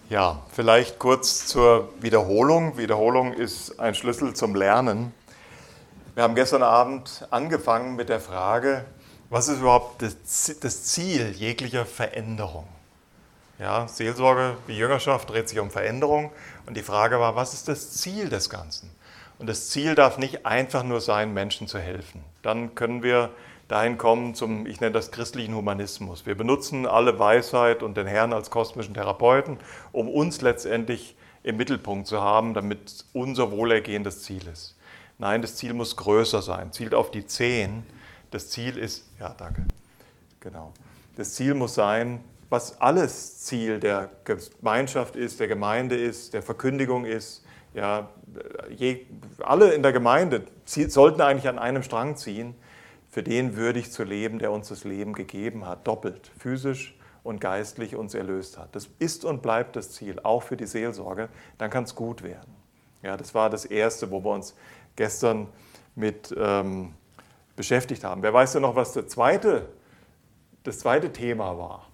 Ja, vielleicht kurz zur Wiederholung. Wiederholung ist ein Schlüssel zum Lernen. Wir haben gestern Abend angefangen mit der Frage, was ist überhaupt das Ziel jeglicher Veränderung? Ja, Seelsorge wie Jüngerschaft dreht sich um Veränderung und die Frage war, was ist das Ziel des Ganzen? Und das Ziel darf nicht einfach nur sein, Menschen zu helfen. Dann können wir dahin kommen zum, ich nenne das christlichen Humanismus. Wir benutzen alle Weisheit und den Herrn als kosmischen Therapeuten, um uns letztendlich im Mittelpunkt zu haben, damit unser Wohlergehen das Ziel ist. Nein, das Ziel muss größer sein, zielt auf die 10. Das Ziel ist, ja danke, genau. Das Ziel muss sein, was alles Ziel der Gemeinschaft ist, der Gemeinde ist, der Verkündigung ist. Ja, alle in der Gemeinde sollten eigentlich an einem Strang ziehen, für den würdig zu leben, der uns das Leben gegeben hat, doppelt, physisch und geistlich uns erlöst hat. Das ist und bleibt das Ziel, auch für die Seelsorge, dann kann es gut werden. Ja, das war das Erste, wo wir uns gestern mit beschäftigt haben. Wer weiß denn noch, was das zweite Thema war?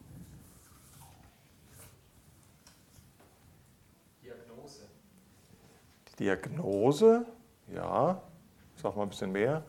Diagnose. Die Diagnose, ja, sag mal ein bisschen mehr.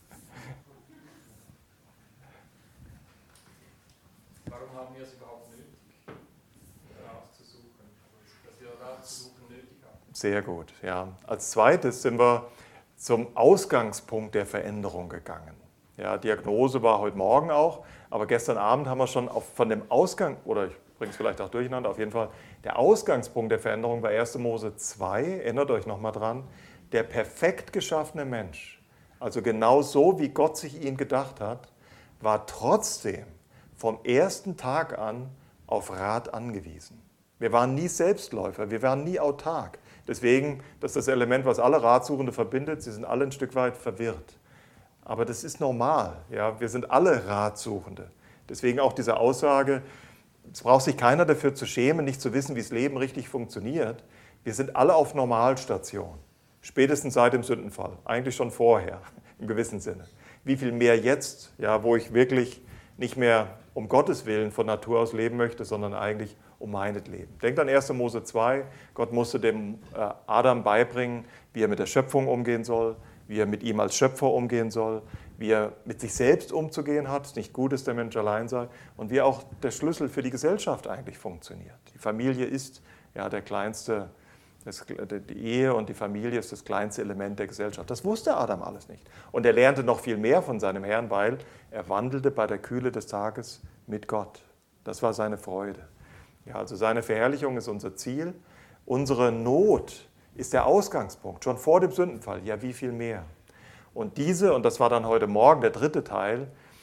Warum haben wir es überhaupt nötig, Rat zu suchen? Dass wir Rat zu suchen nötig haben. Sehr gut, ja. Als zweites sind wir zum Ausgangspunkt der Veränderung gegangen. Ja, Diagnose war heute Morgen auch, aber gestern Abend haben wir schon von dem Ausgang, oder ich bringe es vielleicht auch durcheinander, auf jeden Fall, der Ausgangspunkt der Veränderung war 1. Mose 2, erinnert euch nochmal dran, der perfekt geschaffene Mensch, also genau so, wie Gott sich ihn gedacht hat, war trotzdem vom ersten Tag an auf Rat angewiesen. Wir waren nie Selbstläufer, wir waren nie autark. Deswegen, das ist das Element, was alle Ratsuchende verbindet, sie sind alle ein Stück weit verwirrt. Aber das ist normal, ja? Wir sind alle Ratsuchende. Deswegen auch diese Aussage, es braucht sich keiner dafür zu schämen, nicht zu wissen, wie das Leben richtig funktioniert. Wir sind alle auf Normalstation, spätestens seit dem Sündenfall, eigentlich schon vorher, im gewissen Sinne. Wie viel mehr jetzt, ja, wo ich wirklich nicht mehr um Gottes Willen von Natur aus leben möchte, sondern eigentlich um meinetwegen. Denkt an 1. Mose 2, Gott musste dem Adam beibringen, wie er mit der Schöpfung umgehen soll, wie er mit ihm als Schöpfer umgehen soll, wie er mit sich selbst umzugehen hat, es nicht gut ist, der Mensch allein sei, und wie auch der Schlüssel für die Gesellschaft eigentlich funktioniert. Die Familie ist ja der kleinste, die Ehe und die Familie ist das kleinste Element der Gesellschaft. Das wusste Adam alles nicht. Und er lernte noch viel mehr von seinem Herrn, weil er wandelte bei der Kühle des Tages mit Gott. Das war seine Freude. Ja, also seine Verherrlichung ist unser Ziel. Unsere Not ist der Ausgangspunkt, schon vor dem Sündenfall. Ja, wie viel mehr? Und das war dann heute Morgen der dritte Teil,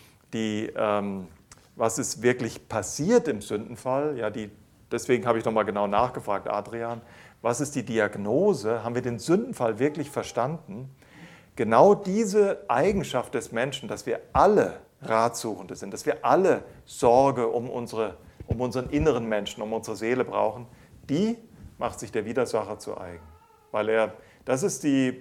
was ist wirklich passiert im Sündenfall? Ja, deswegen habe ich nochmal genau nachgefragt, Adrian, was ist die Diagnose? Haben wir den Sündenfall wirklich verstanden? Genau diese Eigenschaft des Menschen, dass wir alle Ratsuchende sind, dass wir alle Sorge um unseren inneren Menschen, um unsere Seele brauchen, die macht sich der Widersacher zu eigen. Weil das ist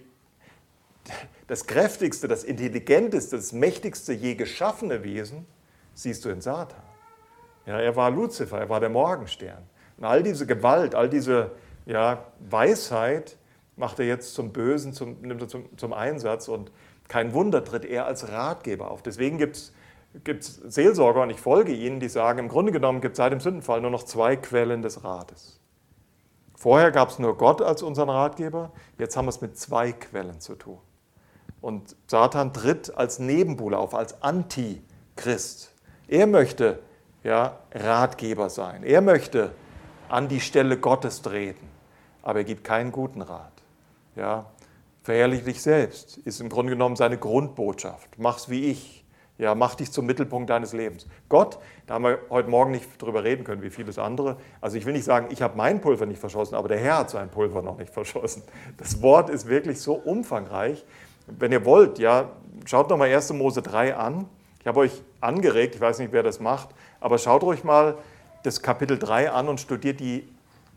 das kräftigste, das intelligenteste, das mächtigste je geschaffene Wesen, siehst du in Satan. Ja, er war Luzifer, er war der Morgenstern. Und all diese Gewalt, all diese Weisheit macht er jetzt zum Bösen, nimmt er zum Einsatz und kein Wunder tritt er als Ratgeber auf. Deswegen gibt es Seelsorger, und ich folge ihnen, die sagen, im Grunde genommen gibt es seit dem Sündenfall nur noch 2 Quellen des Rates. Vorher gab es nur Gott als unseren Ratgeber, jetzt haben wir es mit 2 Quellen zu tun. Und Satan tritt als Nebenbuhler auf, als Antichrist. Er möchte Ratgeber sein, er möchte an die Stelle Gottes treten, aber er gibt keinen guten Rat. Ja, verherrliche dich selbst, ist im Grunde genommen seine Grundbotschaft. Mach's wie ich. Ja, mach dich zum Mittelpunkt deines Lebens. Gott, da haben wir heute Morgen nicht drüber reden können, wie vieles andere. Also ich will nicht sagen, ich habe mein Pulver nicht verschossen, aber der Herr hat sein Pulver noch nicht verschossen. Das Wort ist wirklich so umfangreich. Wenn ihr wollt, ja, schaut nochmal 1. Mose 3 an. Ich habe euch angeregt, ich weiß nicht, wer das macht, aber schaut euch mal das Kapitel 3 an und studiert die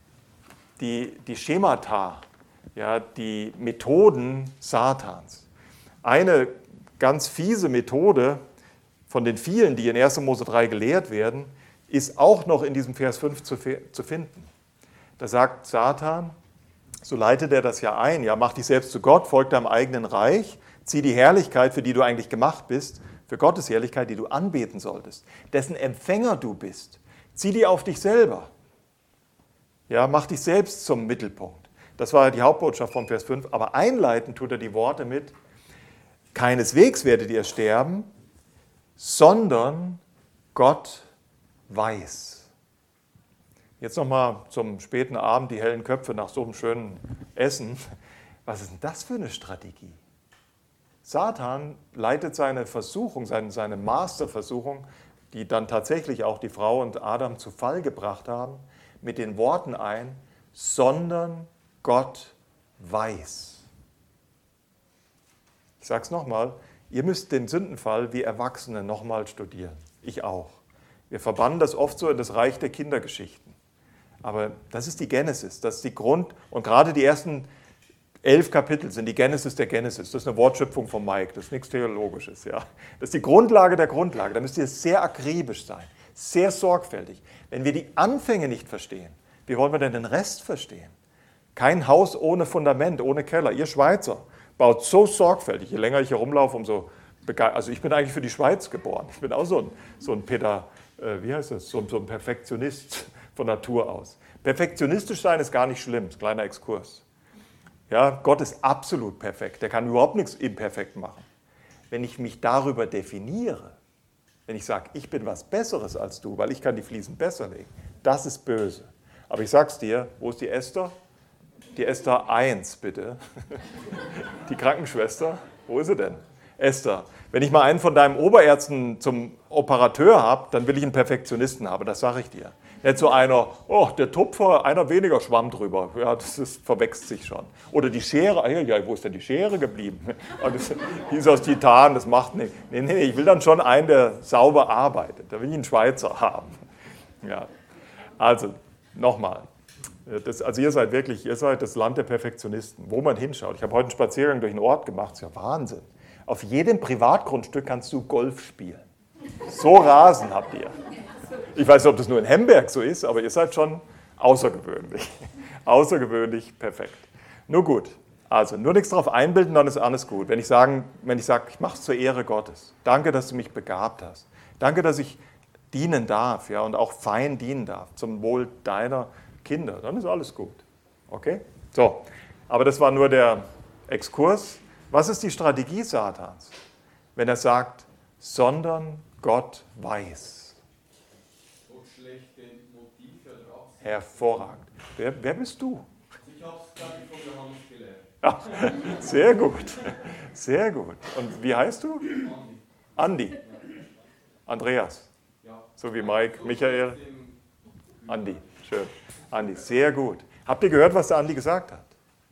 Schemata, ja, die Methoden Satans. Eine ganz fiese Methode von den vielen, die in 1. Mose 3 gelehrt werden, ist auch noch in diesem Vers 5 zu finden. Da sagt Satan, so leitet er das ja ein, ja, mach dich selbst zu Gott, folg deinem eigenen Reich, zieh die Herrlichkeit, für die du eigentlich gemacht bist, für Gottes Herrlichkeit, die du anbeten solltest, dessen Empfänger du bist, zieh die auf dich selber. Ja, mach dich selbst zum Mittelpunkt. Das war die Hauptbotschaft von Vers 5, aber einleiten tut er die Worte mit, keineswegs werdet ihr sterben, sondern Gott weiß. Jetzt nochmal zum späten Abend die hellen Köpfe nach so einem schönen Essen. Was ist denn das für eine Strategie? Satan leitet seine Versuchung, seine Masterversuchung, die dann tatsächlich auch die Frau und Adam zu Fall gebracht haben, mit den Worten ein, sondern Gott weiß. Ich sage es nochmal, ihr müsst den Sündenfall wie Erwachsene nochmal studieren. Ich auch. Wir verbannen das oft so in das Reich der Kindergeschichten. Aber das ist die Genesis, das ist die Grund, und gerade die ersten 11 Kapitel sind die Genesis der Genesis. Das ist eine Wortschöpfung von Mike, das ist nichts Theologisches. Ja. Das ist die Grundlage der Grundlage. Da müsst ihr sehr akribisch sein, sehr sorgfältig. Wenn wir die Anfänge nicht verstehen, wie wollen wir denn den Rest verstehen? Kein Haus ohne Fundament, ohne Keller. Ihr Schweizer baut so sorgfältig, je länger ich hier rumlaufe, umso begeistert. Also ich bin eigentlich für die Schweiz geboren. Ich bin auch so ein so ein Perfektionist von Natur aus. Perfektionistisch sein ist gar nicht schlimm, kleiner Exkurs. Ja, Gott ist absolut perfekt, der kann überhaupt nichts imperfekt machen. Wenn ich mich darüber definiere, wenn ich sage, ich bin was Besseres als du, weil ich kann die Fliesen besser legen, das ist böse. Aber ich sag's dir, wo ist die Esther? Die Esther 1, bitte. Die Krankenschwester, wo ist sie denn? Esther, wenn ich mal einen von deinen Oberärzten zum Operateur habe, dann will ich einen Perfektionisten haben, das sage ich dir. Nicht so einer, oh, der Tupfer, einer weniger Schwamm drüber. Ja, verwechselt sich schon. Oder die Schere, ja, wo ist denn die Schere geblieben? Die ist aus Titan, das macht nichts. Nee, ich will dann schon einen, der sauber arbeitet. Da will ich einen Schweizer haben. Ja. Also, nochmal. Also ihr seid das Land der Perfektionisten, wo man hinschaut. Ich habe heute einen Spaziergang durch den Ort gemacht, das ist ja Wahnsinn. Auf jedem Privatgrundstück kannst du Golf spielen. So Rasen habt ihr. Ich weiß nicht, ob das nur in Hemberg so ist, aber ihr seid schon außergewöhnlich. Außergewöhnlich perfekt. Nur gut, also nur nichts darauf einbilden, dann ist alles gut. Wenn ich sage, ich mache es zur Ehre Gottes. Danke, dass du mich begabt hast. Danke, dass ich dienen darf, ja, und auch fein dienen darf, zum Wohl deiner Kinder. Dann ist alles gut. Okay? So, aber das war nur der Exkurs. Was ist die Strategie Satans? Wenn er sagt, sondern Gott weiß. Hervorragend. Wer bist du? Ich habe es, glaube ich, von Johannes gelernt. Ja, sehr gut. Sehr gut. Und wie heißt du? Andi. Andreas. Ja. So wie Mike, Michael. Andi. Schön. Andi, sehr gut. Habt ihr gehört, was der Andi gesagt hat?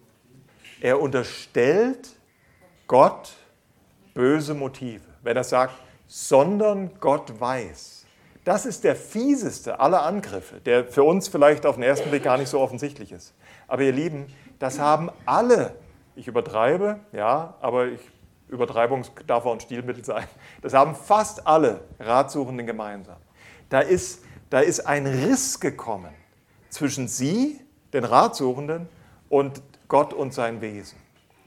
Er unterstellt Gott böse Motive. Wenn er sagt, sondern Gott weiß. Das ist der fieseste aller Angriffe, der für uns vielleicht auf den ersten Blick gar nicht so offensichtlich ist. Aber ihr Lieben, das haben alle, ich übertreibe, ja, aber Übertreibung darf auch ein Stilmittel sein, das haben fast alle Ratsuchenden gemeinsam. Da ist ein Riss gekommen zwischen sie, den Ratsuchenden, und Gott und sein Wesen.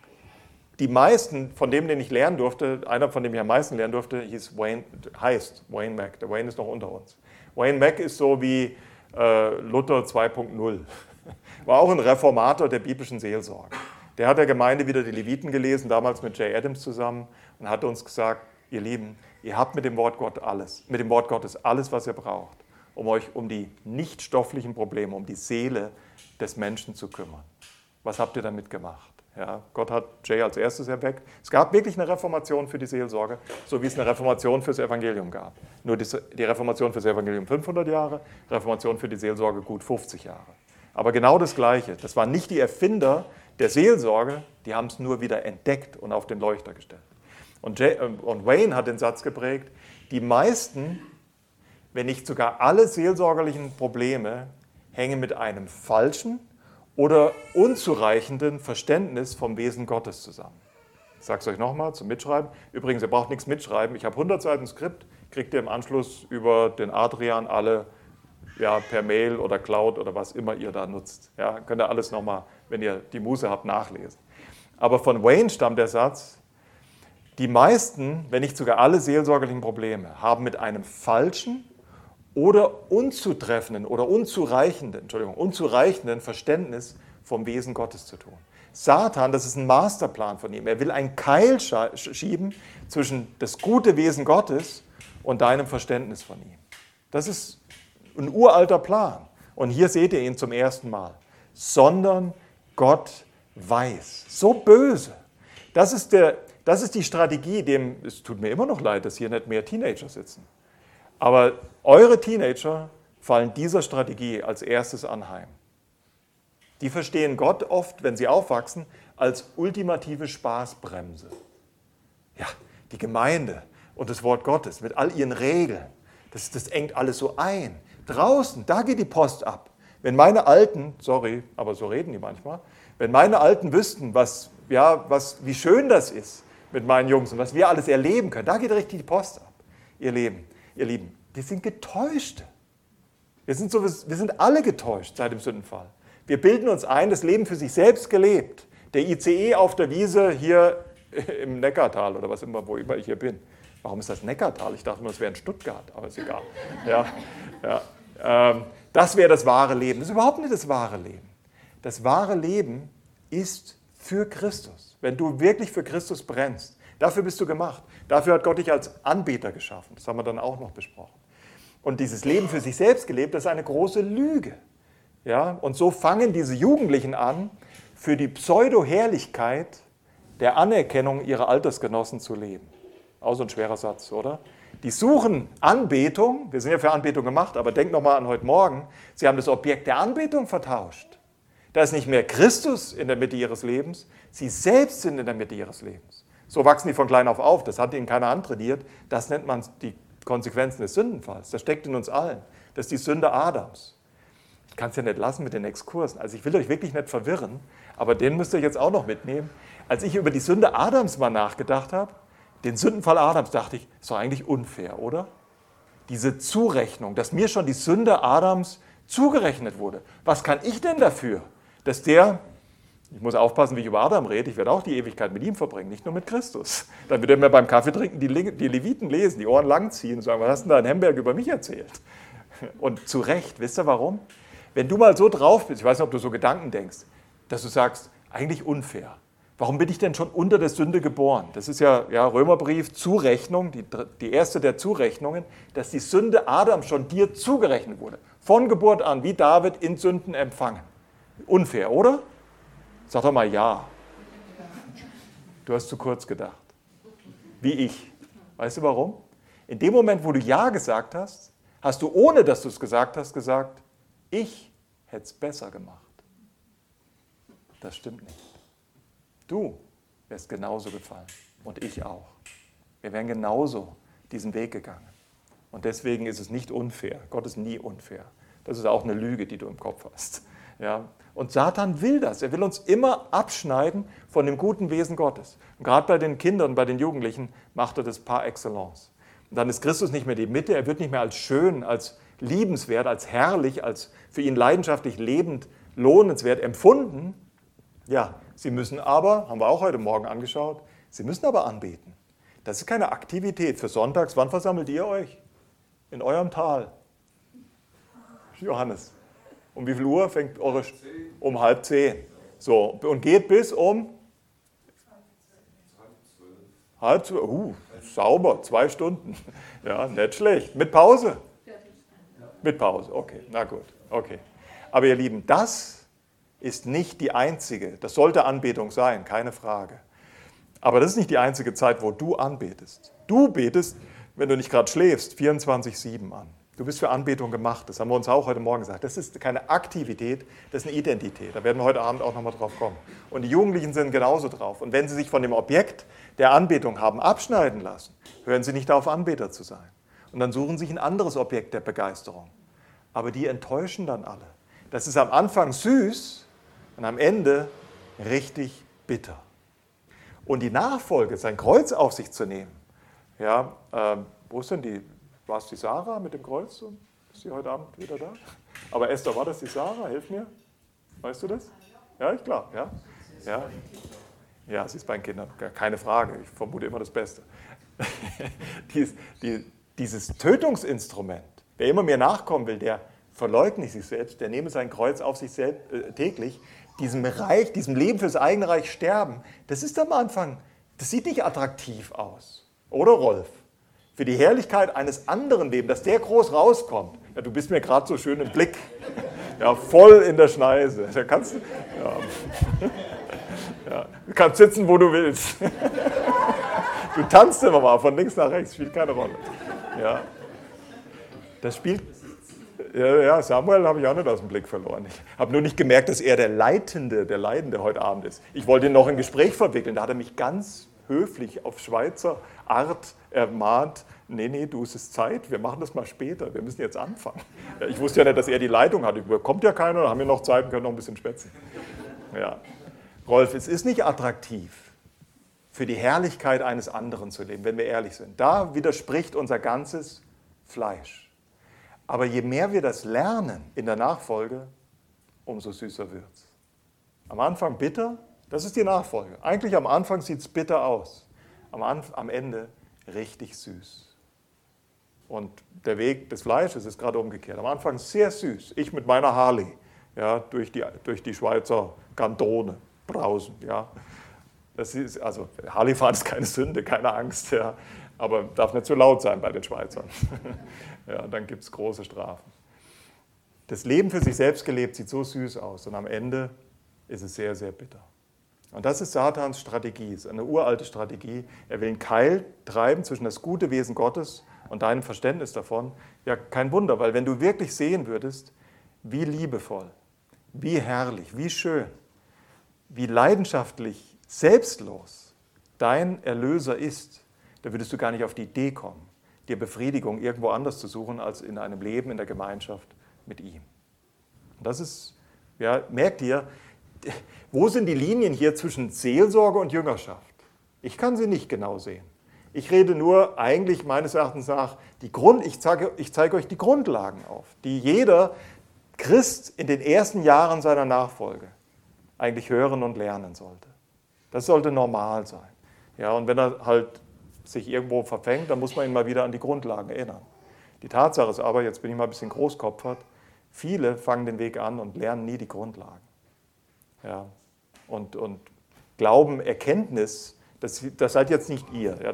Die meisten, von dem, den ich lernen durfte, einer, von dem ich am meisten lernen durfte, heißt Wayne Mack. Der Wayne ist noch unter uns. Wayne Mack ist so wie Luther 2.0. War auch ein Reformator der biblischen Seelsorge. Der hat der Gemeinde wieder die Leviten gelesen, damals mit Jay Adams zusammen, und hat uns gesagt, ihr Lieben, ihr habt mit dem Wort Gottes alles, was ihr braucht, um euch um die nicht stofflichen Probleme, um die Seele des Menschen zu kümmern. Was habt ihr damit gemacht? Ja, Gott hat Jay als erstes erweckt. Es gab wirklich eine Reformation für die Seelsorge, so wie es eine Reformation fürs Evangelium gab. Nur die Reformation fürs Evangelium 500 Jahre, Reformation für die Seelsorge gut 50 Jahre. Aber genau das Gleiche. Das waren nicht die Erfinder der Seelsorge, die haben es nur wieder entdeckt und auf den Leuchter gestellt. Und Wayne hat den Satz geprägt, die meisten, wenn nicht sogar alle seelsorgerlichen Probleme, hängen mit einem falschen oder unzureichenden Verständnis vom Wesen Gottes zusammen. Ich sage es euch nochmal zum Mitschreiben. Übrigens, ihr braucht nichts mitschreiben. Ich habe 100 Seiten Skript, kriegt ihr im Anschluss über den Adrian alle ja, per Mail oder Cloud oder was immer ihr da nutzt. Ja, könnt ihr alles nochmal, wenn ihr die Muße habt, nachlesen. Aber von Wayne stammt der Satz, die meisten, wenn nicht sogar alle seelsorgerlichen Probleme, haben mit einem falschen oder unzutreffenden oder unzureichenden Verständnis vom Wesen Gottes zu tun. Satan, das ist ein Masterplan von ihm. Er will einen Keil schieben zwischen das gute Wesen Gottes und deinem Verständnis von ihm. Das ist ein uralter Plan. Und hier seht ihr ihn zum ersten Mal. Sondern Gott weiß. So böse. Das ist die Strategie, es tut mir immer noch leid, dass hier nicht mehr Teenager sitzen. Aber eure Teenager fallen dieser Strategie als erstes anheim. Die verstehen Gott oft, wenn sie aufwachsen, als ultimative Spaßbremse. Ja, die Gemeinde und das Wort Gottes mit all ihren Regeln, das engt alles so ein. Draußen, da geht die Post ab. Wenn meine Alten, sorry, aber so reden die manchmal, wenn meine Alten wüssten, wie schön das ist mit meinen Jungs und was wir alles erleben können, da geht richtig die Post ab. Ihr Lieben, die sind Getäuschte. Wir sind alle getäuscht seit dem Sündenfall. Wir bilden uns ein, das Leben für sich selbst gelebt. Der ICE auf der Wiese hier im Neckartal oder was immer, wo immer ich hier bin. Warum ist das Neckartal? Ich dachte immer, es wäre in Stuttgart, aber ist egal. Das wäre das wahre Leben. Das ist überhaupt nicht das wahre Leben. Das wahre Leben ist für Christus. Wenn du wirklich für Christus brennst, dafür bist du gemacht. Dafür hat Gott dich als Anbeter geschaffen. Das haben wir dann auch noch besprochen. Und dieses Leben für sich selbst gelebt, das ist eine große Lüge. Ja? Und so fangen diese Jugendlichen an, für die Pseudo-Herrlichkeit der Anerkennung ihrer Altersgenossen zu leben. Auch so ein schwerer Satz, oder? Die suchen Anbetung, wir sind ja für Anbetung gemacht, aber denkt nochmal an heute Morgen, sie haben das Objekt der Anbetung vertauscht. Da ist nicht mehr Christus in der Mitte ihres Lebens, sie selbst sind in der Mitte ihres Lebens. So wachsen die von klein auf, das hat ihnen keiner antrainiert, das nennt man die Konsequenzen des Sündenfalls, das steckt in uns allen, das ist die Sünde Adams. Ich kann es ja nicht lassen mit den Exkursen, also ich will euch wirklich nicht verwirren, aber den müsst ihr jetzt auch noch mitnehmen. Als ich über die Sünde Adams mal nachgedacht habe, den Sündenfall Adams, dachte ich, ist doch eigentlich unfair, oder? Diese Zurechnung, dass mir schon die Sünde Adams zugerechnet wurde. Was kann ich denn dafür, dass ich muss aufpassen, wie ich über Adam rede, ich werde auch die Ewigkeit mit ihm verbringen, nicht nur mit Christus. Dann wird er mir beim Kaffee trinken die Leviten lesen, die Ohren langziehen und sagen, was hast du denn da in Hemberg über mich erzählt? Und zu Recht, wisst ihr warum? Wenn du mal so drauf bist, ich weiß nicht, ob du so Gedanken denkst, dass du sagst, eigentlich unfair. Warum bin ich denn schon unter der Sünde geboren? Das ist ja Römerbrief, Zurechnung, die erste der Zurechnungen, dass die Sünde Adam schon dir zugerechnet wurde. Von Geburt an, wie David in Sünden empfangen. Unfair, oder? Sag doch mal ja. Du hast zu kurz gedacht. Wie ich. Weißt du warum? In dem Moment, wo du ja gesagt hast, hast du, ohne dass du es gesagt hast, gesagt, ich hätte es besser gemacht. Das stimmt nicht. Du wärst genauso gefallen und ich auch. Wir wären genauso diesen Weg gegangen. Und deswegen ist es nicht unfair. Gott ist nie unfair. Das ist auch eine Lüge, die du im Kopf hast. Ja? Und Satan will das. Er will uns immer abschneiden von dem guten Wesen Gottes. Und gerade bei den Kindern, bei den Jugendlichen macht er das par excellence. Und dann ist Christus nicht mehr die Mitte. Er wird nicht mehr als schön, als liebenswert, als herrlich, als für ihn leidenschaftlich lebend, lohnenswert empfunden. Ja, sie müssen aber, haben wir auch heute Morgen angeschaut, sie müssen aber anbeten. Das ist keine Aktivität für Sonntags. Wann versammelt ihr euch? In eurem Tal. Johannes, um wie viel Uhr fängt eure... Um 9:30. So, und geht bis um? 11:30. Sauber, 2 Stunden. Ja, nicht schlecht. Mit Pause? Mit Pause, okay, na gut, okay. Aber ihr Lieben, das ist nicht die einzige, das sollte Anbetung sein, keine Frage. Aber das ist nicht die einzige Zeit, wo du anbetest. Du betest, wenn du nicht gerade schläfst, 24/7 an. Du bist für Anbetung gemacht, das haben wir uns auch heute Morgen gesagt. Das ist keine Aktivität, das ist eine Identität. Da werden wir heute Abend auch nochmal drauf kommen. Und die Jugendlichen sind genauso drauf. Und wenn sie sich von dem Objekt der Anbetung haben abschneiden lassen, hören sie nicht auf, Anbeter zu sein. Und dann suchen sich ein anderes Objekt der Begeisterung. Aber die enttäuschen dann alle. Das ist am Anfang süß und am Ende richtig bitter. Und die Nachfolge, sein Kreuz auf sich zu nehmen, ja, wo ist denn war es die Sarah mit dem Kreuz? Ist sie heute Abend wieder da? Aber Esther, war das die Sarah? Hilf mir. Weißt du das? Ja, ich glaube, ja. Ja. Ja, sie ist bei den Kindern, keine Frage. Ich vermute immer das Beste. Dieses Tötungsinstrument, wer immer mir nachkommen will, der verleugne sich selbst, der nehme sein Kreuz auf sich selbst täglich, diesem Leben fürs eigene Reich sterben, das ist am Anfang, das sieht nicht attraktiv aus. Oder, Rolf? Für die Herrlichkeit eines anderen Lebens, dass der groß rauskommt. Ja, du bist mir gerade so schön im Blick. Ja, voll in der Schneise. Da kannst du, ja, du kannst sitzen, wo du willst. Du tanzt immer mal von links nach rechts, spielt keine Rolle. Ja. Das spielt. Ja, Samuel habe ich auch nicht aus dem Blick verloren. Ich habe nur nicht gemerkt, dass er der Leidende heute Abend ist. Ich wollte ihn noch in ein Gespräch verwickeln. Da hat er mich ganz höflich auf Schweizer Art ermahnt, nee, du, es ist Zeit, wir machen das mal später, wir müssen jetzt anfangen. Ja, ich wusste ja nicht, dass er die Leitung hat. Kommt ja keiner, dann haben wir noch Zeit und können noch ein bisschen schwätzen. Ja. Rolf, es ist nicht attraktiv, für die Herrlichkeit eines anderen zu leben, wenn wir ehrlich sind. Da widerspricht unser ganzes Fleisch. Aber je mehr wir das lernen in der Nachfolge, umso süßer wird es. Am Anfang bitter, das ist die Nachfolge. Eigentlich am Anfang sieht es bitter aus, am Ende richtig süß. Und der Weg des Fleisches ist gerade umgekehrt. Am Anfang sehr süß. Ich mit meiner Harley, ja, durch die Schweizer Kantone brausen. Ja. Das ist, also Harley-Fahren ist keine Sünde, keine Angst, ja, aber darf nicht zu laut sein bei den Schweizern. Ja, dann gibt es große Strafen. Das Leben für sich selbst gelebt sieht so süß aus und am Ende ist es sehr, sehr bitter. Und das ist Satans Strategie, ist eine uralte Strategie. Er will einen Keil treiben zwischen das gute Wesen Gottes und deinem Verständnis davon. Ja, kein Wunder, weil wenn du wirklich sehen würdest, wie liebevoll, wie herrlich, wie schön, wie leidenschaftlich, selbstlos dein Erlöser ist, da würdest du gar nicht auf die Idee kommen, dir Befriedigung irgendwo anders zu suchen, als in einem Leben in der Gemeinschaft mit ihm. Und das ist, ja, merkt ihr, wo sind die Linien hier zwischen Seelsorge und Jüngerschaft? Ich kann sie nicht genau sehen. Ich rede nur eigentlich meines Erachtens nach, ich zeige euch die Grundlagen auf, die jeder Christ in den ersten Jahren seiner Nachfolge eigentlich hören und lernen sollte. Das sollte normal sein. Ja, und wenn er halt sich irgendwo verfängt, dann muss man ihn mal wieder an die Grundlagen erinnern. Die Tatsache ist aber, jetzt bin ich mal ein bisschen großkopfert, viele fangen den Weg an und lernen nie die Grundlagen. Ja, und Glauben, Erkenntnis, das seid jetzt nicht ihr. Ja,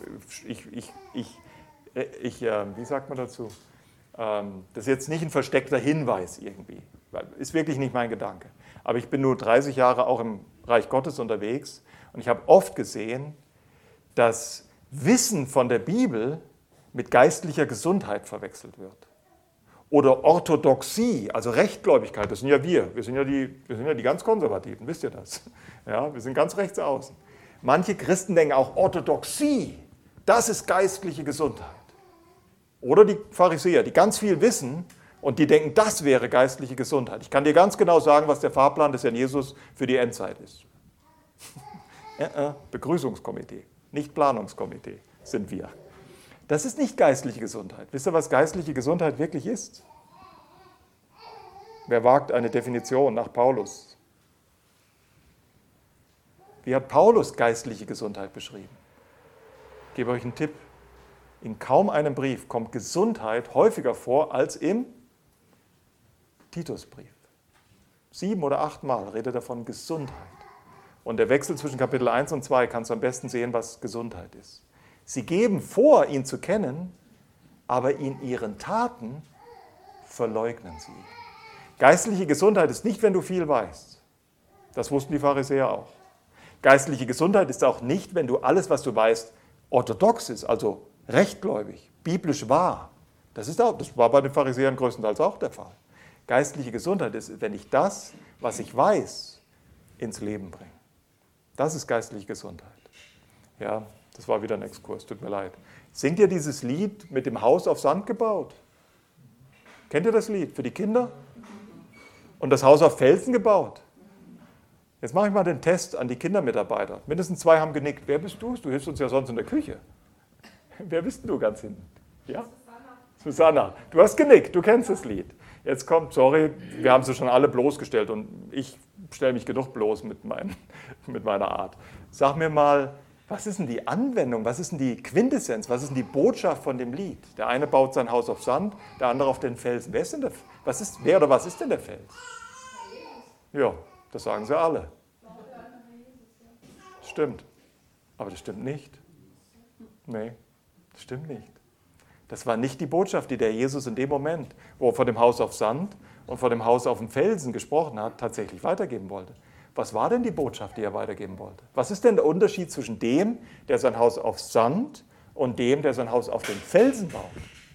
wie sagt man dazu? Das ist jetzt nicht ein versteckter Hinweis irgendwie. Ist wirklich nicht mein Gedanke. Aber ich bin nur 30 Jahre auch im Reich Gottes unterwegs und ich habe oft gesehen, dass Wissen von der Bibel mit geistlicher Gesundheit verwechselt wird. Oder Orthodoxie, also Rechtgläubigkeit, das sind ja wir. Wir sind ja die ganz Konservativen, wisst ihr das? Ja, wir sind ganz rechts außen. Manche Christen denken auch, Orthodoxie, das ist geistliche Gesundheit. Oder die Pharisäer, die ganz viel wissen und die denken, das wäre geistliche Gesundheit. Ich kann dir ganz genau sagen, was der Fahrplan des Herrn Jesus für die Endzeit ist. Begrüßungskomitee, nicht Planungskomitee sind wir. Das ist nicht geistliche Gesundheit. Wisst ihr, was geistliche Gesundheit wirklich ist? Wer wagt eine Definition nach Paulus? Wie hat Paulus geistliche Gesundheit beschrieben? Ich gebe euch einen Tipp. In kaum einem Brief kommt Gesundheit häufiger vor als im Titusbrief. 7 oder 8 Mal redet er von Gesundheit. Und der Wechsel zwischen Kapitel 1 und 2 kannst du am besten sehen, was Gesundheit ist. Sie geben vor, ihn zu kennen, aber in ihren Taten verleugnen sie ihn. Geistliche Gesundheit ist nicht, wenn du viel weißt. Das wussten die Pharisäer auch. Geistliche Gesundheit ist auch nicht, wenn du alles, was du weißt, orthodox ist, also rechtgläubig, biblisch wahr. Das war bei den Pharisäern größtenteils auch der Fall. Geistliche Gesundheit ist, wenn ich das, was ich weiß, ins Leben bringe. Das ist geistliche Gesundheit. Ja, das war wieder ein Exkurs, tut mir leid. Singt ihr dieses Lied mit dem Haus auf Sand gebaut? Kennt ihr das Lied für die Kinder? Und das Haus auf Felsen gebaut? Jetzt mache ich mal den Test an die Kindermitarbeiter. Mindestens 2 haben genickt. Wer bist du? Du hilfst uns ja sonst in der Küche. Wer bist du ganz hinten? Ja? Susanna, du hast genickt, du kennst das Lied. Jetzt kommt, sorry, wir haben sie schon alle bloßgestellt und ich stelle mich genug bloß mit meiner Art. Sag mir mal, was ist denn die Anwendung, was ist denn die Quintessenz, was ist denn die Botschaft von dem Lied? Der eine baut sein Haus auf Sand, der andere auf den Felsen. Wer oder was ist denn der Fels? Ja, das sagen sie alle. Stimmt. Aber das stimmt nicht. Nee, das stimmt nicht. Das war nicht die Botschaft, die der Jesus in dem Moment, wo er von dem Haus auf Sand und von dem Haus auf dem Felsen gesprochen hat, tatsächlich weitergeben wollte. Was war denn die Botschaft, die er weitergeben wollte? Was ist denn der Unterschied zwischen dem, der sein Haus auf Sand und dem, der sein Haus auf den Felsen baut?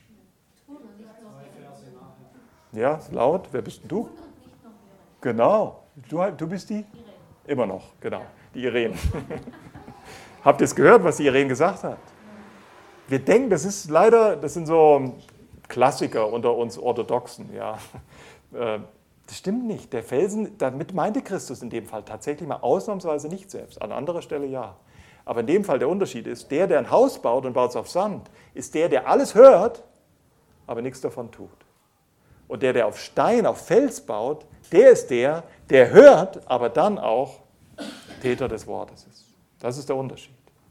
Ja, laut. Wer bist denn du? Genau. Du bist die? Immer noch, genau. Die Irene. Habt ihr es gehört, was die Irene gesagt hat? Wir denken, das sind so Klassiker unter uns Orthodoxen. Ja. Das stimmt nicht. Der Felsen, damit meinte Christus in dem Fall tatsächlich mal ausnahmsweise nicht selbst. An anderer Stelle ja. Aber in dem Fall der Unterschied ist, der ein Haus baut und baut es auf Sand, ist der alles hört, aber nichts davon tut. Und der auf Stein, auf Fels baut, der ist der hört, aber dann auch Täter des Wortes ist. Das ist der Unterschied.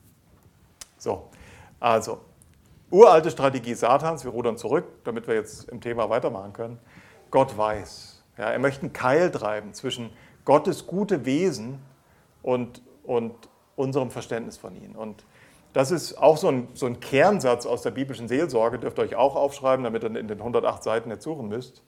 So, also, uralte Strategie Satans, wir rudern zurück, damit wir jetzt im Thema weitermachen können. Gott weiß. Ja, er möchte einen Keil treiben zwischen Gottes gute Wesen und unserem Verständnis von ihm. Und das ist auch so ein Kernsatz aus der biblischen Seelsorge, dürft ihr euch auch aufschreiben, damit ihr in den 108 Seiten nicht suchen müsst.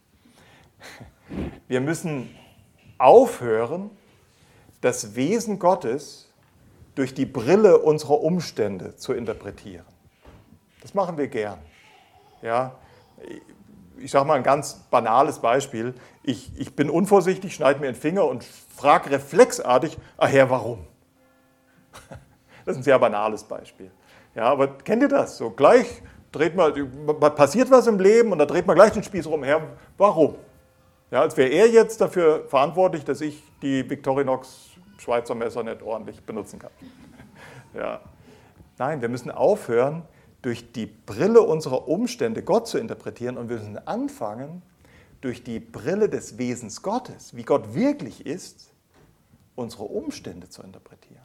Wir müssen aufhören, das Wesen Gottes durch die Brille unserer Umstände zu interpretieren. Das machen wir gern. Ja, ich sage mal ein ganz banales Beispiel. Ich bin unvorsichtig, schneide mir den Finger und frage reflexartig, Herr, warum? Das ist ein sehr banales Beispiel. Ja, aber kennt ihr das? So gleich passiert was im Leben und da dreht man gleich den Spieß rum. Herr, warum? Ja, als wäre er jetzt dafür verantwortlich, dass ich die Victorinox Schweizer Messer nicht ordentlich benutzen kann. Ja. Nein, wir müssen aufhören, durch die Brille unserer Umstände Gott zu interpretieren und wir müssen anfangen, durch die Brille des Wesens Gottes, wie Gott wirklich ist, unsere Umstände zu interpretieren.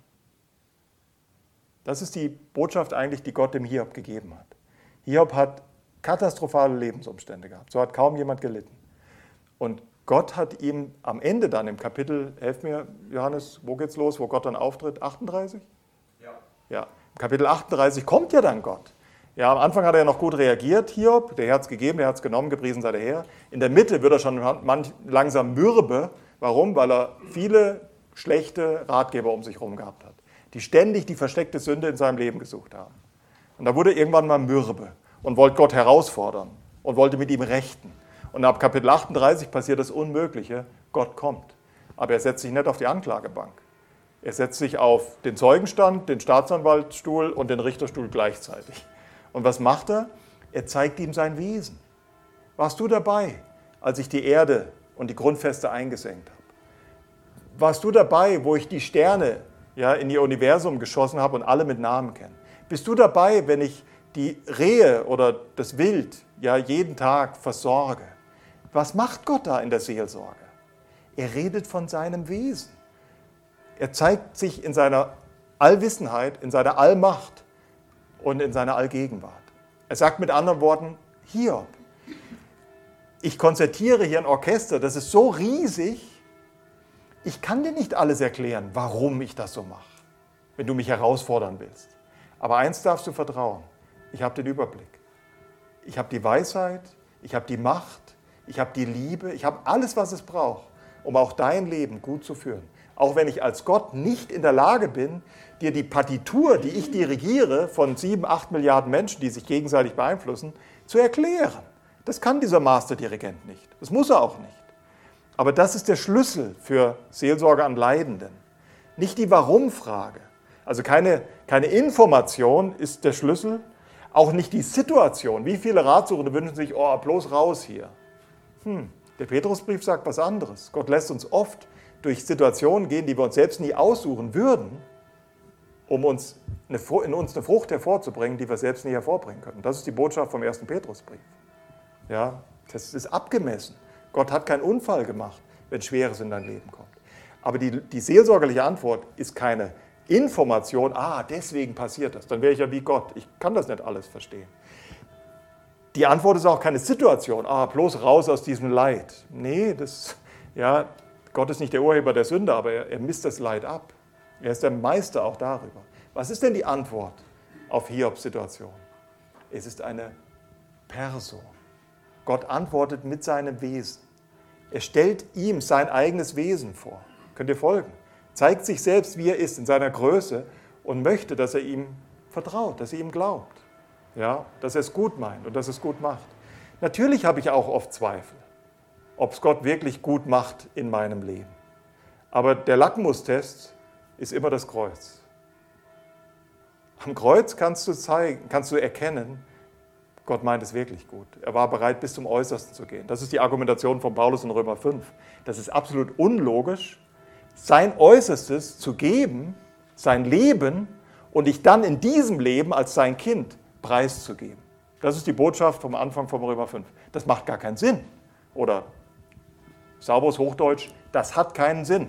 Das ist die Botschaft eigentlich, die Gott dem Hiob gegeben hat. Hiob hat katastrophale Lebensumstände gehabt. So hat kaum jemand gelitten. Und Gott hat ihm am Ende dann im Kapitel, helf mir Johannes, wo geht's los, wo Gott dann auftritt? 38? Ja. Im Kapitel 38 kommt ja dann Gott. Ja, am Anfang hat er ja noch gut reagiert, Hiob, der Herr hat's gegeben, der hat's genommen, gepriesen sei der Herr. In der Mitte wird er schon langsam mürbe. Warum? Weil er viele schlechte Ratgeber um sich herum gehabt hat, die ständig die versteckte Sünde in seinem Leben gesucht haben. Und da wurde er irgendwann mal mürbe und wollte Gott herausfordern und wollte mit ihm rechten. Und ab Kapitel 38 passiert das Unmögliche, Gott kommt. Aber er setzt sich nicht auf die Anklagebank. Er setzt sich auf den Zeugenstand, den Staatsanwaltsstuhl und den Richterstuhl gleichzeitig. Und was macht er? Er zeigt ihm sein Wesen. Warst du dabei, als ich die Erde und die Grundfeste eingesenkt habe? Warst du dabei, wo ich die Sterne in ihr Universum geschossen habe und alle mit Namen kenne? Bist du dabei, wenn ich die Rehe oder das Wild jeden Tag versorge? Was macht Gott da in der Seelsorge? Er redet von seinem Wesen. Er zeigt sich in seiner Allwissenheit, in seiner Allmacht und in seiner Allgegenwart. Er sagt mit anderen Worten, Hiob, ich konzertiere hier ein Orchester, das ist so riesig, ich kann dir nicht alles erklären, warum ich das so mache, wenn du mich herausfordern willst. Aber eins darfst du vertrauen, ich habe den Überblick. Ich habe die Weisheit, ich habe die Macht, ich habe die Liebe, ich habe alles, was es braucht, um auch dein Leben gut zu führen. Auch wenn ich als Gott nicht in der Lage bin, dir die Partitur, die ich dirigiere, von 7, 8 Milliarden Menschen, die sich gegenseitig beeinflussen, zu erklären. Das kann dieser Masterdirigent nicht. Das muss er auch nicht. Aber das ist der Schlüssel für Seelsorge an Leidenden. Nicht die Warum-Frage. Also keine Information ist der Schlüssel, auch nicht die Situation. Wie viele Ratsuchende wünschen sich, bloß raus hier. Der Petrusbrief sagt was anderes. Gott lässt uns oft durch Situationen gehen, die wir uns selbst nie aussuchen würden, um in uns eine Frucht hervorzubringen, die wir selbst nie hervorbringen können. Das ist die Botschaft vom 1. Petrusbrief. Ja, das ist abgemessen. Gott hat keinen Unfall gemacht, wenn Schweres in dein Leben kommt. Aber die seelsorgerliche Antwort ist keine Information, deswegen passiert das. Dann wäre ich ja wie Gott. Ich kann das nicht alles verstehen. Die Antwort ist auch keine Situation, bloß raus aus diesem Leid. Nee, Gott ist nicht der Urheber der Sünde, aber er misst das Leid ab. Er ist der Meister auch darüber. Was ist denn die Antwort auf Hiobs Situation? Es ist eine Person. Gott antwortet mit seinem Wesen. Er stellt ihm sein eigenes Wesen vor. Könnt ihr folgen? Zeigt sich selbst, wie er ist, in seiner Größe und möchte, dass er ihm vertraut, dass er ihm glaubt. Ja, dass er es gut meint und dass er es gut macht. Natürlich habe ich auch oft Zweifel, ob es Gott wirklich gut macht in meinem Leben. Aber der Lackmustest ist immer das Kreuz. Am Kreuz kannst du erkennen, Gott meint es wirklich gut. Er war bereit, bis zum Äußersten zu gehen. Das ist die Argumentation von Paulus in Römer 5. Das ist absolut unlogisch, sein Äußerstes zu geben, sein Leben, und dich dann in diesem Leben als sein Kind preiszugeben. Das ist die Botschaft vom Anfang von Römer 5. Das macht gar keinen Sinn. Oder sauberes Hochdeutsch, das hat keinen Sinn.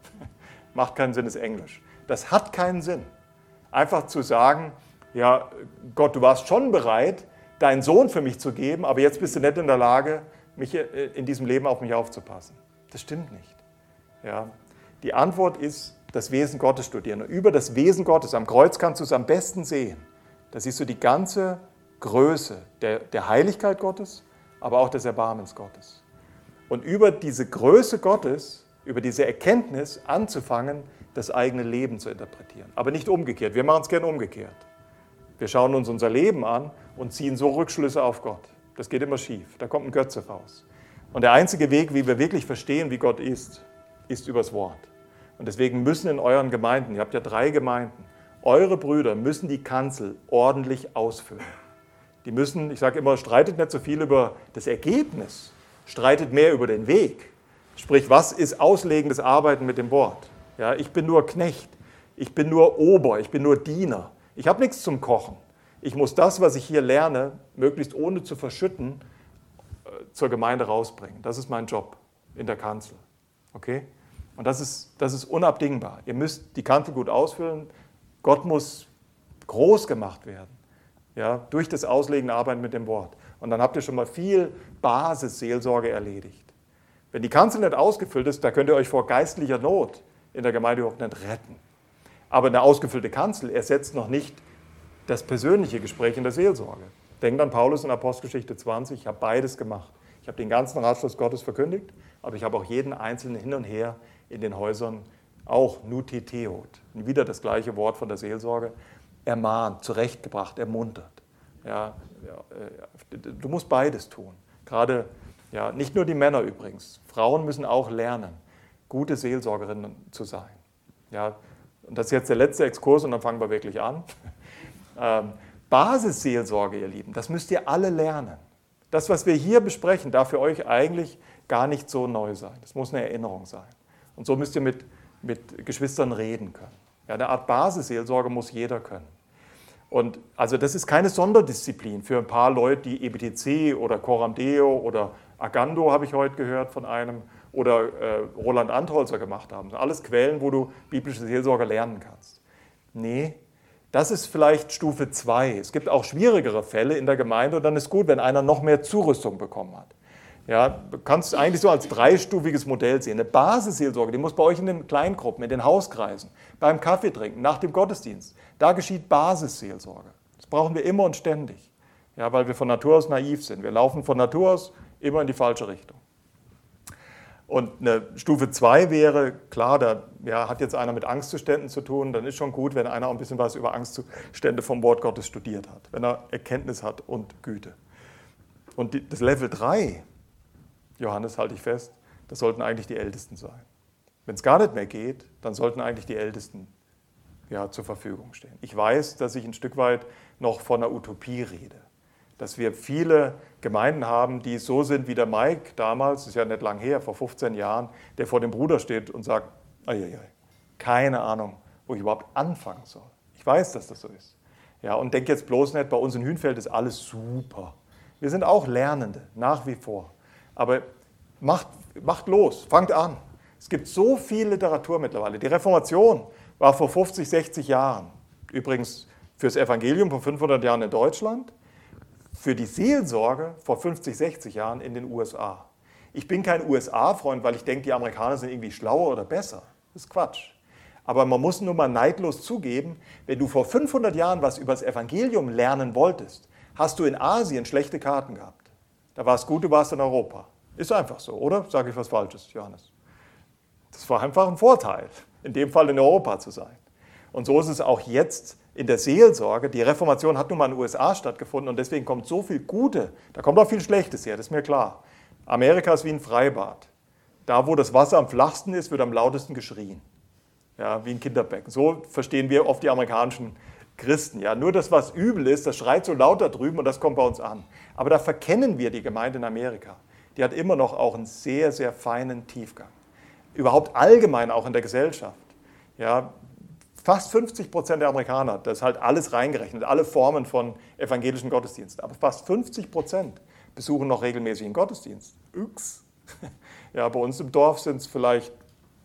Macht keinen Sinn ist Englisch. Das hat keinen Sinn. Einfach zu sagen, ja, Gott, du warst schon bereit, deinen Sohn für mich zu geben, aber jetzt bist du nicht in der Lage, mich in diesem Leben auf mich aufzupassen. Das stimmt nicht. Ja. Die Antwort ist, das Wesen Gottes studieren. Und über das Wesen Gottes am Kreuz kannst du es am besten sehen. Da siehst du die ganze Größe der Heiligkeit Gottes, aber auch des Erbarmens Gottes. Und über diese Größe Gottes, über diese Erkenntnis anzufangen, das eigene Leben zu interpretieren. Aber nicht umgekehrt. Wir machen es gerne umgekehrt. Wir schauen uns unser Leben an und ziehen so Rückschlüsse auf Gott. Das geht immer schief. Da kommt ein Götze raus. Und der einzige Weg, wie wir wirklich verstehen, wie Gott ist übers Wort. Und deswegen müssen in euren Gemeinden, ihr habt ja 3 Gemeinden, eure Brüder müssen die Kanzel ordentlich ausfüllen. Die müssen, ich sage immer, streitet nicht so viel über das Ergebnis, streitet mehr über den Weg. Sprich, was ist auslegendes Arbeiten mit dem Wort? Ja, ich bin nur Knecht, ich bin nur Ober, ich bin nur Diener. Ich habe nichts zum Kochen. Ich muss das, was ich hier lerne, möglichst ohne zu verschütten, zur Gemeinde rausbringen. Das ist mein Job in der Kanzel. Okay? Und das ist unabdingbar. Ihr müsst die Kanzel gut ausfüllen. Gott muss groß gemacht werden, ja, durch das auslegende Arbeiten mit dem Wort. Und dann habt ihr schon mal viel Basisseelsorge erledigt. Wenn die Kanzel nicht ausgefüllt ist, da könnt ihr euch vor geistlicher Not in der Gemeinde überhaupt nicht retten. Aber eine ausgefüllte Kanzel ersetzt noch nicht das persönliche Gespräch in der Seelsorge. Denkt an Paulus in Apostelgeschichte 20, ich habe beides gemacht. Ich habe den ganzen Ratschluss Gottes verkündigt, aber ich habe auch jeden Einzelnen hin und her in den Häusern auch nuteteot. Wieder das gleiche Wort von der Seelsorge. Ermahnt, zurechtgebracht, ermuntert. Ja, du musst beides tun. Gerade, ja, nicht nur die Männer übrigens. Frauen müssen auch lernen, gute Seelsorgerinnen zu sein. Ja, und das ist jetzt der letzte Exkurs und dann fangen wir wirklich an. Basisseelsorge, ihr Lieben, das müsst ihr alle lernen. Das, was wir hier besprechen, darf für euch eigentlich gar nicht so neu sein. Das muss eine Erinnerung sein. Und so müsst ihr mit Geschwistern reden können. Ja, eine Art Basisseelsorge muss jeder können. Und also das ist keine Sonderdisziplin für ein paar Leute, die EBTC oder Coram Deo oder Agando, habe ich heute gehört von einem, oder Roland Antholzer gemacht haben. Das sind alles Quellen, wo du biblische Seelsorge lernen kannst. Nee, das ist vielleicht Stufe 2. Es gibt auch schwierigere Fälle in der Gemeinde und dann ist gut, wenn einer noch mehr Zurüstung bekommen hat. Ja, du kannst eigentlich so als 3-stufiges Modell sehen. Eine Basisseelsorge, die muss bei euch in den Kleingruppen, in den Hauskreisen, beim Kaffee trinken, nach dem Gottesdienst. Da geschieht Basisseelsorge. Das brauchen wir immer und ständig, ja, weil wir von Natur aus naiv sind. Wir laufen von Natur aus immer in die falsche Richtung. Und eine Stufe 2 wäre, klar, da hat jetzt einer mit Angstzuständen zu tun, dann ist schon gut, wenn einer auch ein bisschen was über Angstzustände vom Wort Gottes studiert hat, wenn er Erkenntnis hat und Güte. Und das Level 3, Johannes, halte ich fest, das sollten eigentlich die Ältesten sein. Wenn es gar nicht mehr geht, dann sollten eigentlich die Ältesten zur Verfügung stehen. Ich weiß, dass ich ein Stück weit noch von einer Utopie rede. Dass wir viele Gemeinden haben, die so sind wie der Mike damals, das ist ja nicht lang her, vor 15 Jahren, der vor dem Bruder steht und sagt, keine Ahnung, wo ich überhaupt anfangen soll. Ich weiß, dass das so ist. Ja, und denk jetzt bloß nicht, bei uns in Hünfeld ist alles super. Wir sind auch Lernende, nach wie vor. Aber macht los, fangt an. Es gibt so viel Literatur mittlerweile. Die Reformation war vor 50, 60 Jahren. Übrigens fürs Evangelium vor 500 Jahren in Deutschland, für die Seelsorge vor 50, 60 Jahren in den USA. Ich bin kein USA-Freund, weil ich denke, die Amerikaner sind irgendwie schlauer oder besser. Das ist Quatsch. Aber man muss nur mal neidlos zugeben, wenn du vor 500 Jahren was über das Evangelium lernen wolltest, hast du in Asien schlechte Karten gehabt. Da war es gut, du warst in Europa. Ist einfach so, oder? Sage ich was Falsches, Johannes? Das war einfach ein Vorteil, in dem Fall in Europa zu sein. Und so ist es auch jetzt in der Seelsorge. Die Reformation hat nun mal in den USA stattgefunden und deswegen kommt so viel Gute, da kommt auch viel Schlechtes her, das ist mir klar. Amerika ist wie ein Freibad. Da, wo das Wasser am flachsten ist, wird am lautesten geschrien. Ja, wie ein Kinderbecken. So verstehen wir oft die amerikanischen Christen. Ja, nur das, was übel ist, das schreit so laut da drüben und das kommt bei uns an. Aber da verkennen wir die Gemeinde in Amerika. Die hat immer noch auch einen sehr, sehr feinen Tiefgang. Überhaupt allgemein auch in der Gesellschaft. Ja, fast 50% der Amerikaner, das ist halt alles reingerechnet, alle Formen von evangelischen Gottesdiensten, aber fast 50% besuchen noch regelmäßig einen Gottesdienst. Ups. Ja, bei uns im Dorf sind es vielleicht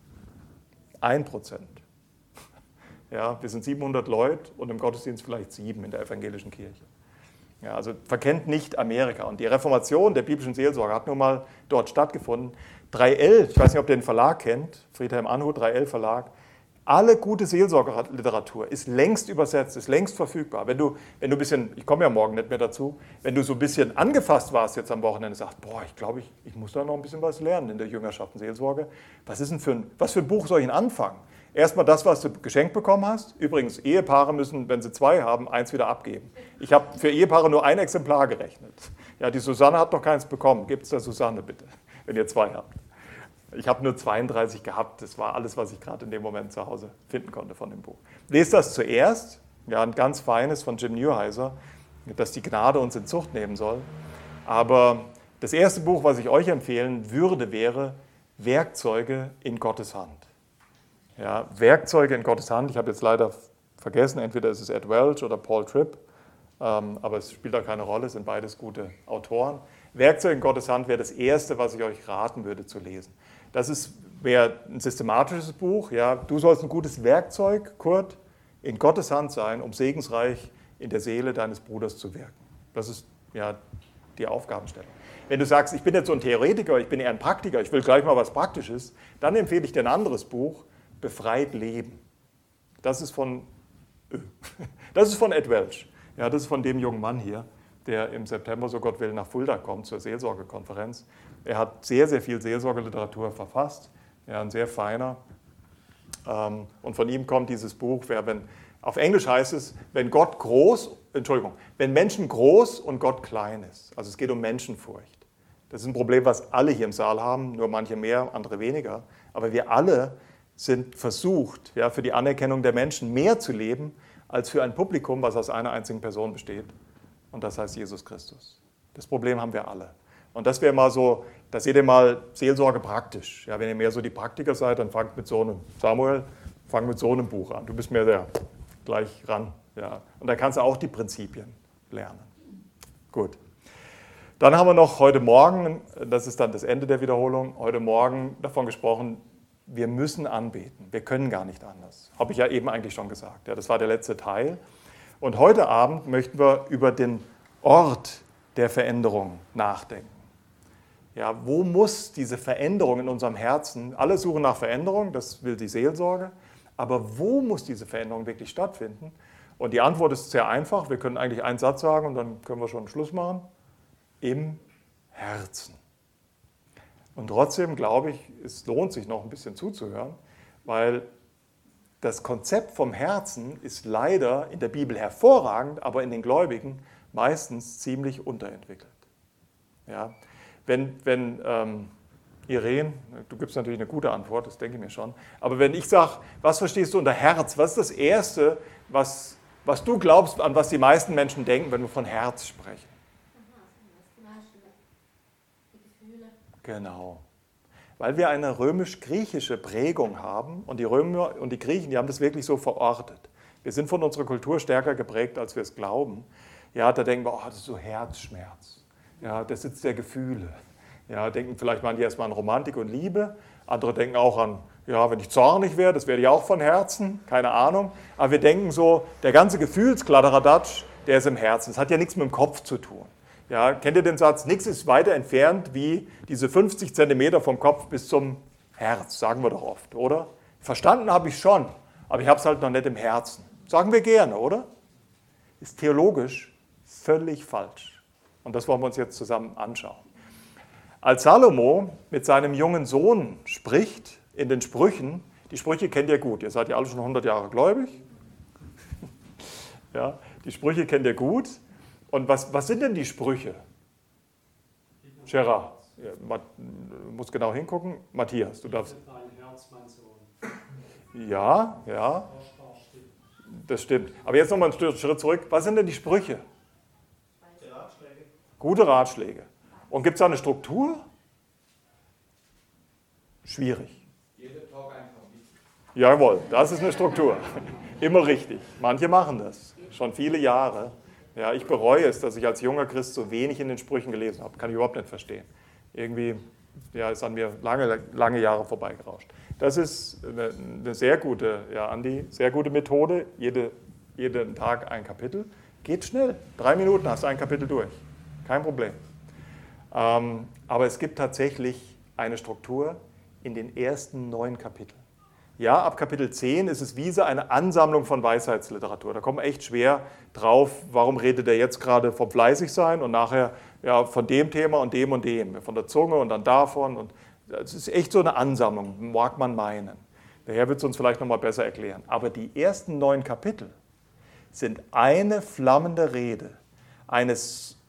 1%. Ja, wir sind 700 Leute und im Gottesdienst vielleicht 7 in der evangelischen Kirche. Ja, also verkennt nicht Amerika. Und die Reformation der biblischen Seelsorge hat nun mal dort stattgefunden. 3L, ich weiß nicht, ob ihr den Verlag kennt, Friedhelm Anhut, 3L Verlag, alle gute Seelsorgerliteratur ist längst übersetzt, ist längst verfügbar. Wenn du ein bisschen, ich komme ja morgen nicht mehr dazu, wenn du so ein bisschen angefasst warst jetzt am Wochenende, sagst, boah, ich glaube, ich muss da noch ein bisschen was lernen in der Jüngerschaft und Seelsorge. Was für ein Buch soll ich denn anfangen? Erstmal das, was du geschenkt bekommen hast. Übrigens, Ehepaare müssen, wenn sie 2 haben, 1 wieder abgeben. Ich habe für Ehepaare nur 1 Exemplar gerechnet. Ja, die Susanne hat noch keins bekommen. Gebt es der Susanne bitte, wenn ihr 2 habt. Ich habe nur 32 gehabt. Das war alles, was ich gerade in dem Moment zu Hause finden konnte von dem Buch. Lest das zuerst. Ja, ein ganz feines von Jim Newheiser, dass die Gnade uns in Zucht nehmen soll. Aber das erste Buch, was ich euch empfehlen würde, wäre Werkzeuge in Gottes Hand. Ja, Werkzeuge in Gottes Hand. Ich habe jetzt leider vergessen, entweder ist es Ed Welch oder Paul Tripp, aber es spielt da keine Rolle, es sind beides gute Autoren. Werkzeuge in Gottes Hand wäre das Erste, was ich euch raten würde zu lesen. Das wäre ein systematisches Buch. Ja. Du sollst ein gutes Werkzeug, Kurt, in Gottes Hand sein, um segensreich in der Seele deines Bruders zu wirken. Das ist ja die Aufgabenstellung. Wenn du sagst, ich bin jetzt so ein Theoretiker, ich bin eher ein Praktiker, ich will gleich mal was Praktisches, dann empfehle ich dir ein anderes Buch, Befreit Leben. Das ist von Ed Welch. Ja, das ist von dem jungen Mann hier, der im September, so Gott will, nach Fulda kommt zur Seelsorgekonferenz. Er hat sehr, sehr viel Seelsorgeliteratur verfasst, ja, ein sehr feiner. Und von ihm kommt dieses Buch, auf Englisch heißt es, wenn Menschen groß und Gott klein ist. Also es geht um Menschenfurcht. Das ist ein Problem, was alle hier im Saal haben, nur manche mehr, andere weniger. Aber wir alle sind versucht, ja, für die Anerkennung der Menschen mehr zu leben, als für ein Publikum, was aus einer einzigen Person besteht. Und das heißt Jesus Christus. Das Problem haben wir alle. Und das wäre mal so, da seht ihr mal Seelsorge praktisch. Ja, wenn ihr mehr so die Praktiker seid, dann fangt mit so einem, Samuel, fang mit so einem Buch an. Du bist mehr der gleich ran. Ja. Und da kannst du auch die Prinzipien lernen. Gut. Dann haben wir noch heute Morgen, das ist dann das Ende der Wiederholung, heute Morgen davon gesprochen, wir müssen anbeten. Wir können gar nicht anders. Habe ich ja eben eigentlich schon gesagt. Ja, das war der letzte Teil. Und heute Abend möchten wir über den Ort der Veränderung nachdenken. Ja, wo muss diese Veränderung in unserem Herzen, alle suchen nach Veränderung, das will die Seelsorge, aber wo muss diese Veränderung wirklich stattfinden? Und die Antwort ist sehr einfach. Wir können eigentlich einen Satz sagen und dann können wir schon einen Schluss machen. Im Herzen. Und trotzdem glaube ich, es lohnt sich noch ein bisschen zuzuhören, weil das Konzept vom Herzen ist leider in der Bibel hervorragend, aber in den Gläubigen meistens ziemlich unterentwickelt. Ja, wenn Irene, du gibst natürlich eine gute Antwort, das denke ich mir schon, aber wenn ich sage, was verstehst du unter Herz, was ist das Erste, was du glaubst, an was die meisten Menschen denken, wenn wir von Herz sprechen? Genau. Weil wir eine römisch-griechische Prägung haben und die Römer und die Griechen, die haben das wirklich so verortet. Wir sind von unserer Kultur stärker geprägt, als wir es glauben. Ja, da denken wir, oh, das ist so Herzschmerz. Ja, der Sitz der Gefühle. Ja, denken vielleicht manche erstmal an Romantik und Liebe. Andere denken auch an, ja, wenn ich zornig wäre, das werde ich auch von Herzen, keine Ahnung. Aber wir denken so, der ganze Gefühlskladderadatsch, der ist im Herzen. Das hat ja nichts mit dem Kopf zu tun. Ja, kennt ihr den Satz, nichts ist weiter entfernt wie diese 50 Zentimeter vom Kopf bis zum Herz, sagen wir doch oft, oder? Verstanden habe ich schon, aber ich habe es halt noch nicht im Herzen. Sagen wir gerne, oder? Ist theologisch völlig falsch. Und das wollen wir uns jetzt zusammen anschauen. Als Salomo mit seinem jungen Sohn spricht in den Sprüchen, die Sprüche kennt ihr gut, ihr seid ja alle schon 100 Jahre gläubig. Ja, die Sprüche kennt ihr gut. Und was sind denn die Sprüche? Gerard, ja, du musst genau hingucken. Matthias, du darfst. Dein Herz, mein Sohn. Ja, das stimmt. Aber jetzt nochmal einen Schritt zurück. Was sind denn die Sprüche? Ratschläge. Gute Ratschläge. Und gibt es da eine Struktur? Schwierig. Jeder Tag ein Kapitel. Jawohl, das ist eine Struktur. Immer richtig. Manche machen das. Schon viele Jahre. Ja, ich bereue es, dass ich als junger Christ so wenig in den Sprüchen gelesen habe. Kann ich überhaupt nicht verstehen. Irgendwie ja, ist an mir lange Jahre vorbeigerauscht. Das ist eine sehr gute, ja, Andi, sehr gute Methode. Jeden Tag ein Kapitel. Geht schnell. 3 Minuten hast du ein Kapitel durch. Kein Problem. Aber es gibt tatsächlich eine Struktur in den ersten 9 Kapiteln. Ja, ab Kapitel 10 ist es wie so eine Ansammlung von Weisheitsliteratur. Da kommt man echt schwer drauf, warum redet er jetzt gerade vom Fleißigsein und nachher ja, von dem Thema und dem, von der Zunge und dann davon. Und es ist echt so eine Ansammlung, mag man meinen. Der Herr wird es uns vielleicht nochmal besser erklären. Aber die ersten 9 Kapitel sind eine flammende Rede eines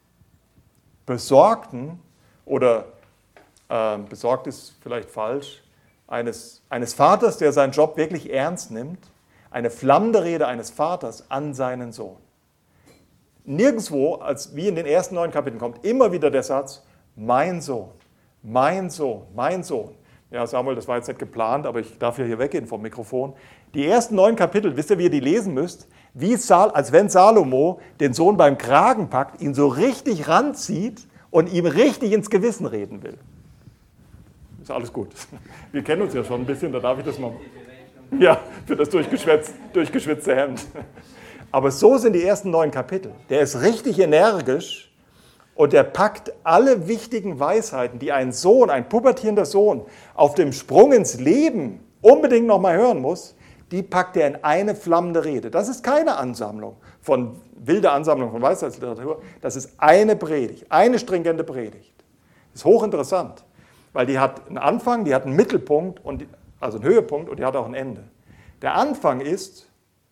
besorgten, oder besorgt ist vielleicht falsch, eines Vaters, der seinen Job wirklich ernst nimmt, eine flammende Rede eines Vaters an seinen Sohn. Nirgendwo, als wie in den ersten 9 Kapiteln, kommt immer wieder der Satz, mein Sohn, mein Sohn, mein Sohn. Ja, Samuel, das war jetzt nicht geplant, aber ich darf ja hier weggehen vom Mikrofon. Die ersten 9 Kapitel, wisst ihr, wie ihr die lesen müsst? Als wenn Salomo den Sohn beim Kragen packt, ihn so richtig ranzieht und ihm richtig ins Gewissen reden will. Ist alles gut. Wir kennen uns ja schon ein bisschen, da darf ich das mal. Ja, für das durchgeschwitzte Hemd. Aber so sind die ersten 9 Kapitel. Der ist richtig energisch und der packt alle wichtigen Weisheiten, die ein Sohn, ein pubertierender Sohn auf dem Sprung ins Leben unbedingt nochmal hören muss, die packt er in eine flammende Rede. Das ist keine wilde Ansammlung von Weisheitsliteratur, das ist eine Predigt, eine stringente Predigt. Das ist hochinteressant. Weil die hat einen Anfang, die hat einen Mittelpunkt, also einen Höhepunkt und die hat auch ein Ende. Der Anfang ist,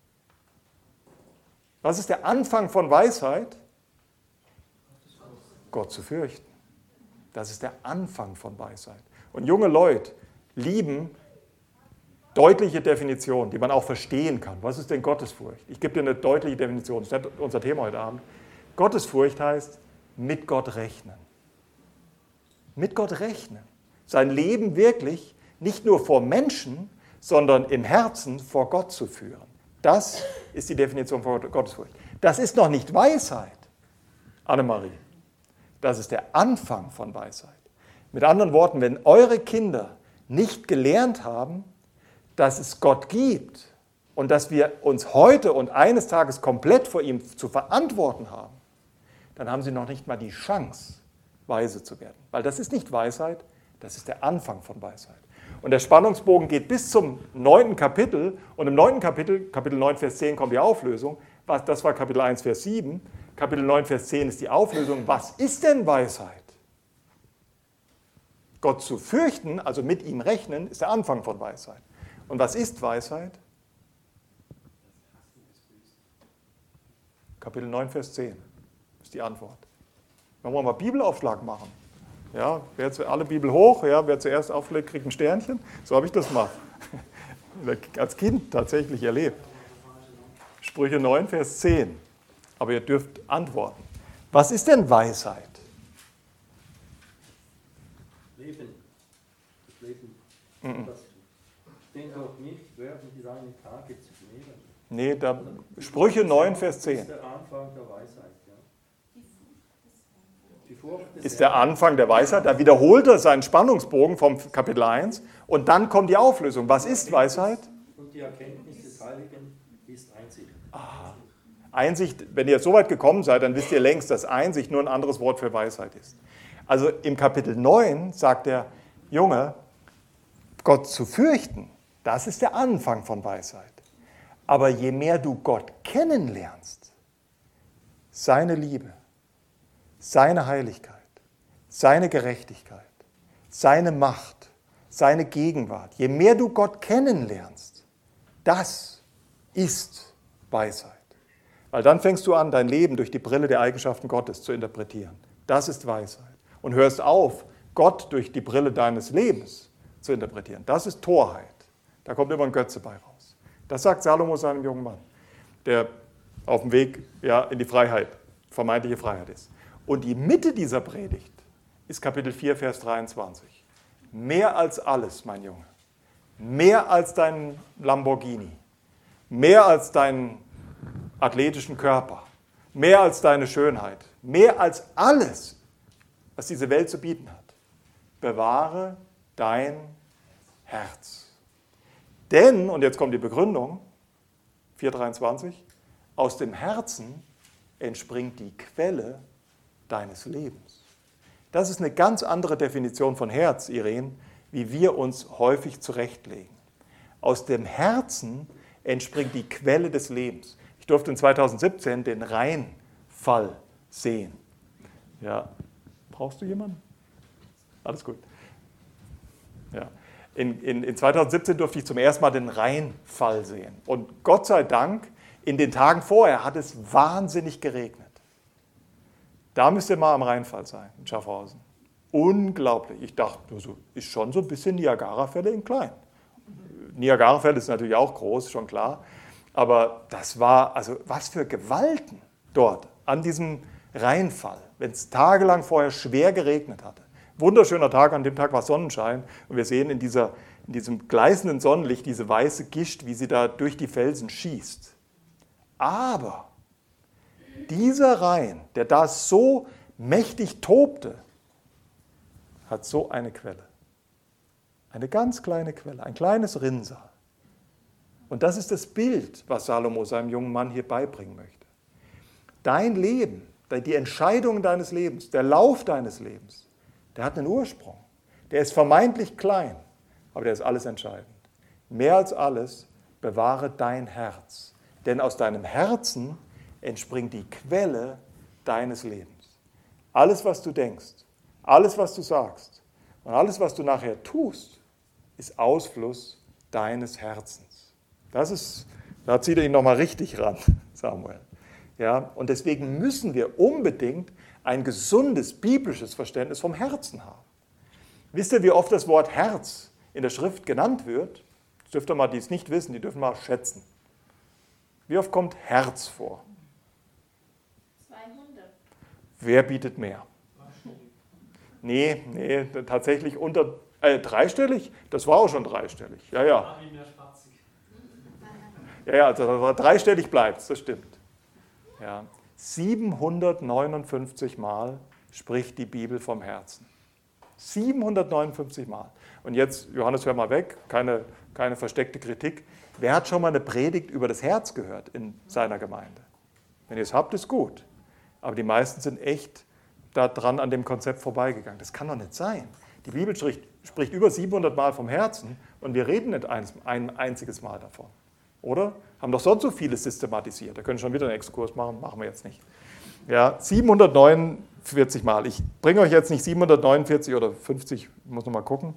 was ist der Anfang von Weisheit? Gott zu fürchten. Das ist der Anfang von Weisheit. Und junge Leute lieben deutliche Definitionen, die man auch verstehen kann. Was ist denn Gottesfurcht? Ich gebe dir eine deutliche Definition, das ist nicht unser Thema heute Abend. Gottesfurcht heißt, mit Gott rechnen. Mit Gott rechnen. Sein Leben wirklich nicht nur vor Menschen, sondern im Herzen vor Gott zu führen. Das ist die Definition von Gottesfurcht. Das ist noch nicht Weisheit, Annemarie. Das ist der Anfang von Weisheit. Mit anderen Worten, wenn eure Kinder nicht gelernt haben, dass es Gott gibt und dass wir uns heute und eines Tages komplett vor ihm zu verantworten haben, dann haben sie noch nicht mal die Chance, weise zu werden. Weil das ist nicht Weisheit, das ist der Anfang von Weisheit. Und der Spannungsbogen geht bis zum 9. Kapitel. Und im 9. Kapitel, Kapitel 9, Vers 10, kommt die Auflösung. Das war Kapitel 1, Vers 7. Kapitel 9, Vers 10 ist die Auflösung. Was ist denn Weisheit? Gott zu fürchten, also mit ihm rechnen, ist der Anfang von Weisheit. Und was ist Weisheit? Kapitel 9, Vers 10 ist die Antwort. Wenn wir mal Bibelaufschlag machen. Ja, alle Bibel hoch, ja, wer zuerst aufschlägt, kriegt ein Sternchen. So habe ich das mal als Kind tatsächlich erlebt. Sprüche 9, Vers 10. Aber ihr dürft antworten. Was ist denn Weisheit? Leben. Das Leben. Das den doch nicht werden die seine Tage zu nehmen. Nee, Sprüche 9, Vers 10. Das ist der Anfang der Weisheit. Ja. ist der Anfang der Weisheit. Da wiederholt er seinen Spannungsbogen vom Kapitel 1 und dann kommt die Auflösung. Was ist Weisheit? Und die Erkenntnis des Heiligen ist Einsicht. Einsicht, wenn ihr so weit gekommen seid, dann wisst ihr längst, dass Einsicht nur ein anderes Wort für Weisheit ist. Also im Kapitel 9 sagt er, Junge, Gott zu fürchten, das ist der Anfang von Weisheit. Aber je mehr du Gott kennenlernst, seine Liebe, seine Heiligkeit, seine Gerechtigkeit, seine Macht, seine Gegenwart, je mehr du Gott kennenlernst, das ist Weisheit. Weil dann fängst du an, dein Leben durch die Brille der Eigenschaften Gottes zu interpretieren. Das ist Weisheit. Und hörst auf, Gott durch die Brille deines Lebens zu interpretieren. Das ist Torheit. Da kommt immer ein Götze bei raus. Das sagt Salomo seinem jungen Mann, der auf dem Weg in die Freiheit, vermeintliche Freiheit ist. Und die Mitte dieser Predigt ist Kapitel 4, Vers 23. Mehr als alles, mein Junge, mehr als dein Lamborghini, mehr als deinen athletischen Körper, mehr als deine Schönheit, mehr als alles, was diese Welt zu bieten hat, bewahre dein Herz. Denn, und jetzt kommt die Begründung, 4,23, aus dem Herzen entspringt die Quelle deines Lebens. Das ist eine ganz andere Definition von Herz, Irene, wie wir uns häufig zurechtlegen. Aus dem Herzen entspringt die Quelle des Lebens. Ich durfte in 2017 den Rheinfall sehen. Ja, brauchst du jemanden? Alles gut. Ja. In 2017 durfte ich zum ersten Mal den Rheinfall sehen. Und Gott sei Dank, in den Tagen vorher hat es wahnsinnig geregnet. Da müsst ihr mal am Rheinfall sein, in Schaffhausen. Unglaublich. Ich dachte, ist schon so ein bisschen Niagarafälle in klein. Niagarafälle ist natürlich auch groß, schon klar. Aber das war, also was für Gewalten dort an diesem Rheinfall, wenn es tagelang vorher schwer geregnet hatte. Wunderschöner Tag, an dem Tag war Sonnenschein und wir sehen in diesem gleißenden Sonnenlicht diese weiße Gischt, wie sie da durch die Felsen schießt. Aber dieser Rhein, der da so mächtig tobte, hat so eine Quelle. Eine ganz kleine Quelle, ein kleines Rinnsal. Und das ist das Bild, was Salomo seinem jungen Mann hier beibringen möchte. Dein Leben, die Entscheidungen deines Lebens, der Lauf deines Lebens, der hat einen Ursprung. Der ist vermeintlich klein, aber der ist alles entscheidend. Mehr als alles, bewahre dein Herz. Denn aus deinem Herzen entspringt die Quelle deines Lebens. Alles, was du denkst, alles, was du sagst und alles, was du nachher tust, ist Ausfluss deines Herzens. Da zieht er ihn nochmal richtig ran, Samuel. Ja, und deswegen müssen wir unbedingt ein gesundes biblisches Verständnis vom Herzen haben. Wisst ihr, wie oft das Wort Herz in der Schrift genannt wird? Das dürft ihr mal, die es nicht wissen, die dürfen mal schätzen. Wie oft kommt Herz vor? 200. Wer bietet mehr? Nee, tatsächlich unter dreistellig? Das war auch schon dreistellig. Ja, also das war dreistellig bleibt es, das stimmt. Ja. 759 Mal spricht die Bibel vom Herzen. 759 Mal. Und jetzt, Johannes, hör mal weg, keine versteckte Kritik. Wer hat schon mal eine Predigt über das Herz gehört in seiner Gemeinde? Wenn ihr es habt, ist gut. Aber die meisten sind echt da dran an dem Konzept vorbeigegangen. Das kann doch nicht sein. Die Bibel spricht über 700 Mal vom Herzen und wir reden nicht ein einziges Mal davon. Oder? Haben doch sonst so vieles systematisiert. Da können wir schon wieder einen Exkurs machen, machen wir jetzt nicht. Ja, 749 Mal. Ich bringe euch jetzt nicht 749 oder 50, ich muss noch mal gucken.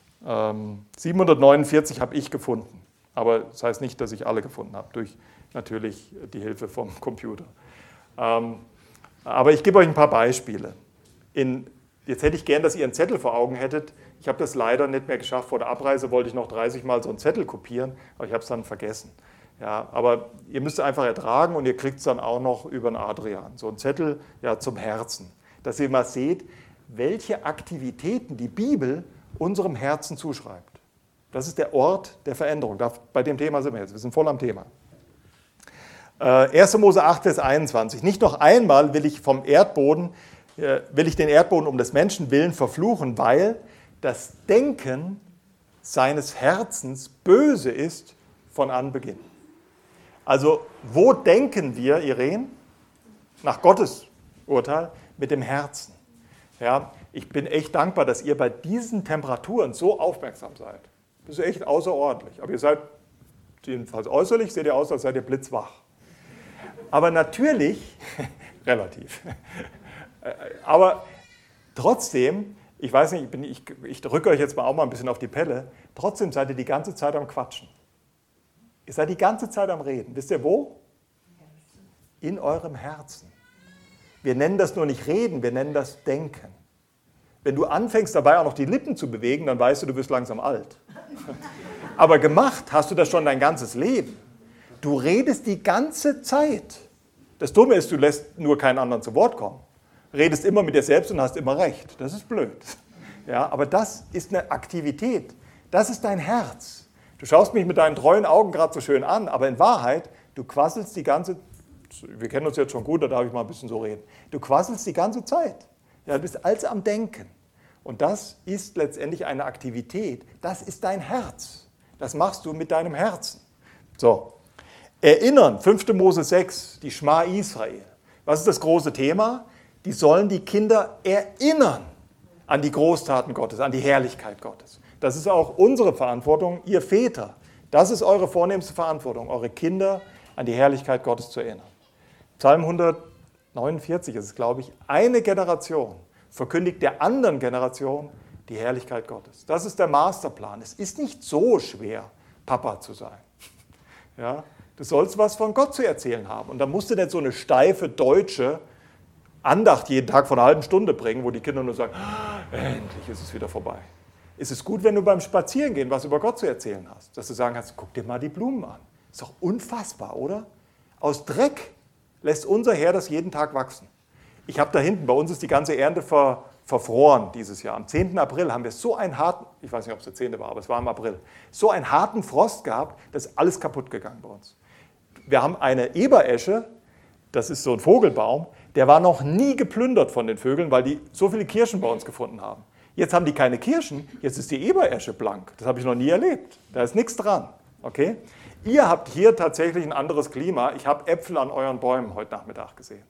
749 habe ich gefunden. Aber das heißt nicht, dass ich alle gefunden habe, durch natürlich die Hilfe vom Computer. Aber ich gebe euch ein paar Beispiele. Jetzt hätte ich gern, dass ihr einen Zettel vor Augen hättet. Ich habe das leider nicht mehr geschafft. Vor der Abreise wollte ich noch 30 Mal so einen Zettel kopieren, aber ich habe es dann vergessen. Ja, aber ihr müsst es einfach ertragen und ihr kriegt es dann auch noch über den Adrian. So ein Zettel zum Herzen. Dass ihr mal seht, welche Aktivitäten die Bibel unserem Herzen zuschreibt. Das ist der Ort der Veränderung. Bei dem Thema sind wir jetzt. Wir sind voll am Thema. 1. Mose 8, Vers 21. Nicht noch einmal will ich vom Erdboden will ich den Erdboden um des Menschen willen verfluchen, weil das Denken seines Herzens böse ist von Anbeginn. Also, wo denken wir, Irene? Nach Gottes Urteil, mit dem Herzen. Ja, ich bin echt dankbar, dass ihr bei diesen Temperaturen so aufmerksam seid. Das ist echt außerordentlich. Aber ihr seid, jedenfalls äußerlich, seht ihr aus, als seid ihr blitzwach. Aber natürlich, relativ, aber trotzdem, ich weiß nicht, ich drücke euch jetzt mal auch mal ein bisschen auf die Pelle, trotzdem seid ihr die ganze Zeit am Quatschen. Ihr seid die ganze Zeit am Reden. Wisst ihr wo? In eurem Herzen. Wir nennen das nur nicht Reden, wir nennen das Denken. Wenn du anfängst dabei auch noch die Lippen zu bewegen, dann weißt du, du bist langsam alt. Aber gemacht hast du das schon dein ganzes Leben. Du redest die ganze Zeit. Das Dumme ist, du lässt nur keinen anderen zu Wort kommen. Redest immer mit dir selbst und hast immer recht. Das ist blöd. Ja, aber das ist eine Aktivität. Das ist dein Herz. Du schaust mich mit deinen treuen Augen gerade so schön an, aber in Wahrheit, du quasselst die ganze Zeit. Wir kennen uns jetzt schon gut, da darf ich mal ein bisschen so reden. Du quasselst die ganze Zeit. Ja, du bist alles am Denken. Und das ist letztendlich eine Aktivität. Das ist dein Herz. Das machst du mit deinem Herzen. So. Erinnern, 5. Mose 6, die Schma Israel. Was ist das große Thema? Die sollen die Kinder erinnern an die Großtaten Gottes, an die Herrlichkeit Gottes. Das ist auch unsere Verantwortung, ihr Väter. Das ist eure vornehmste Verantwortung, eure Kinder an die Herrlichkeit Gottes zu erinnern. Psalm 149 ist es, glaube ich, eine Generation verkündigt der anderen Generation die Herrlichkeit Gottes. Das ist der Masterplan. Es ist nicht so schwer, Papa zu sein. Ja? Du sollst was von Gott zu erzählen haben. Und da musst du nicht so eine steife deutsche Andacht jeden Tag von einer halben Stunde bringen, wo die Kinder nur sagen, endlich ist es wieder vorbei. Es ist gut, wenn du beim Spazierengehen was über Gott zu erzählen hast. Dass du sagen kannst, guck dir mal die Blumen an. Ist doch unfassbar, oder? Aus Dreck lässt unser Herr das jeden Tag wachsen. Ich habe da hinten, bei uns ist die ganze Ernte verfroren dieses Jahr. Am 10. April haben wir so einen harten, ich weiß nicht, ob es der 10. war, aber es war im April, so einen harten Frost gehabt, dass alles kaputt gegangen bei uns. Wir haben eine Eberesche, das ist so ein Vogelbaum, der war noch nie geplündert von den Vögeln, weil die so viele Kirschen bei uns gefunden haben. Jetzt haben die keine Kirschen, jetzt ist die Eberesche blank. Das habe ich noch nie erlebt. Da ist nichts dran. Okay? Ihr habt hier tatsächlich ein anderes Klima. Ich habe Äpfel an euren Bäumen heute Nachmittag gesehen.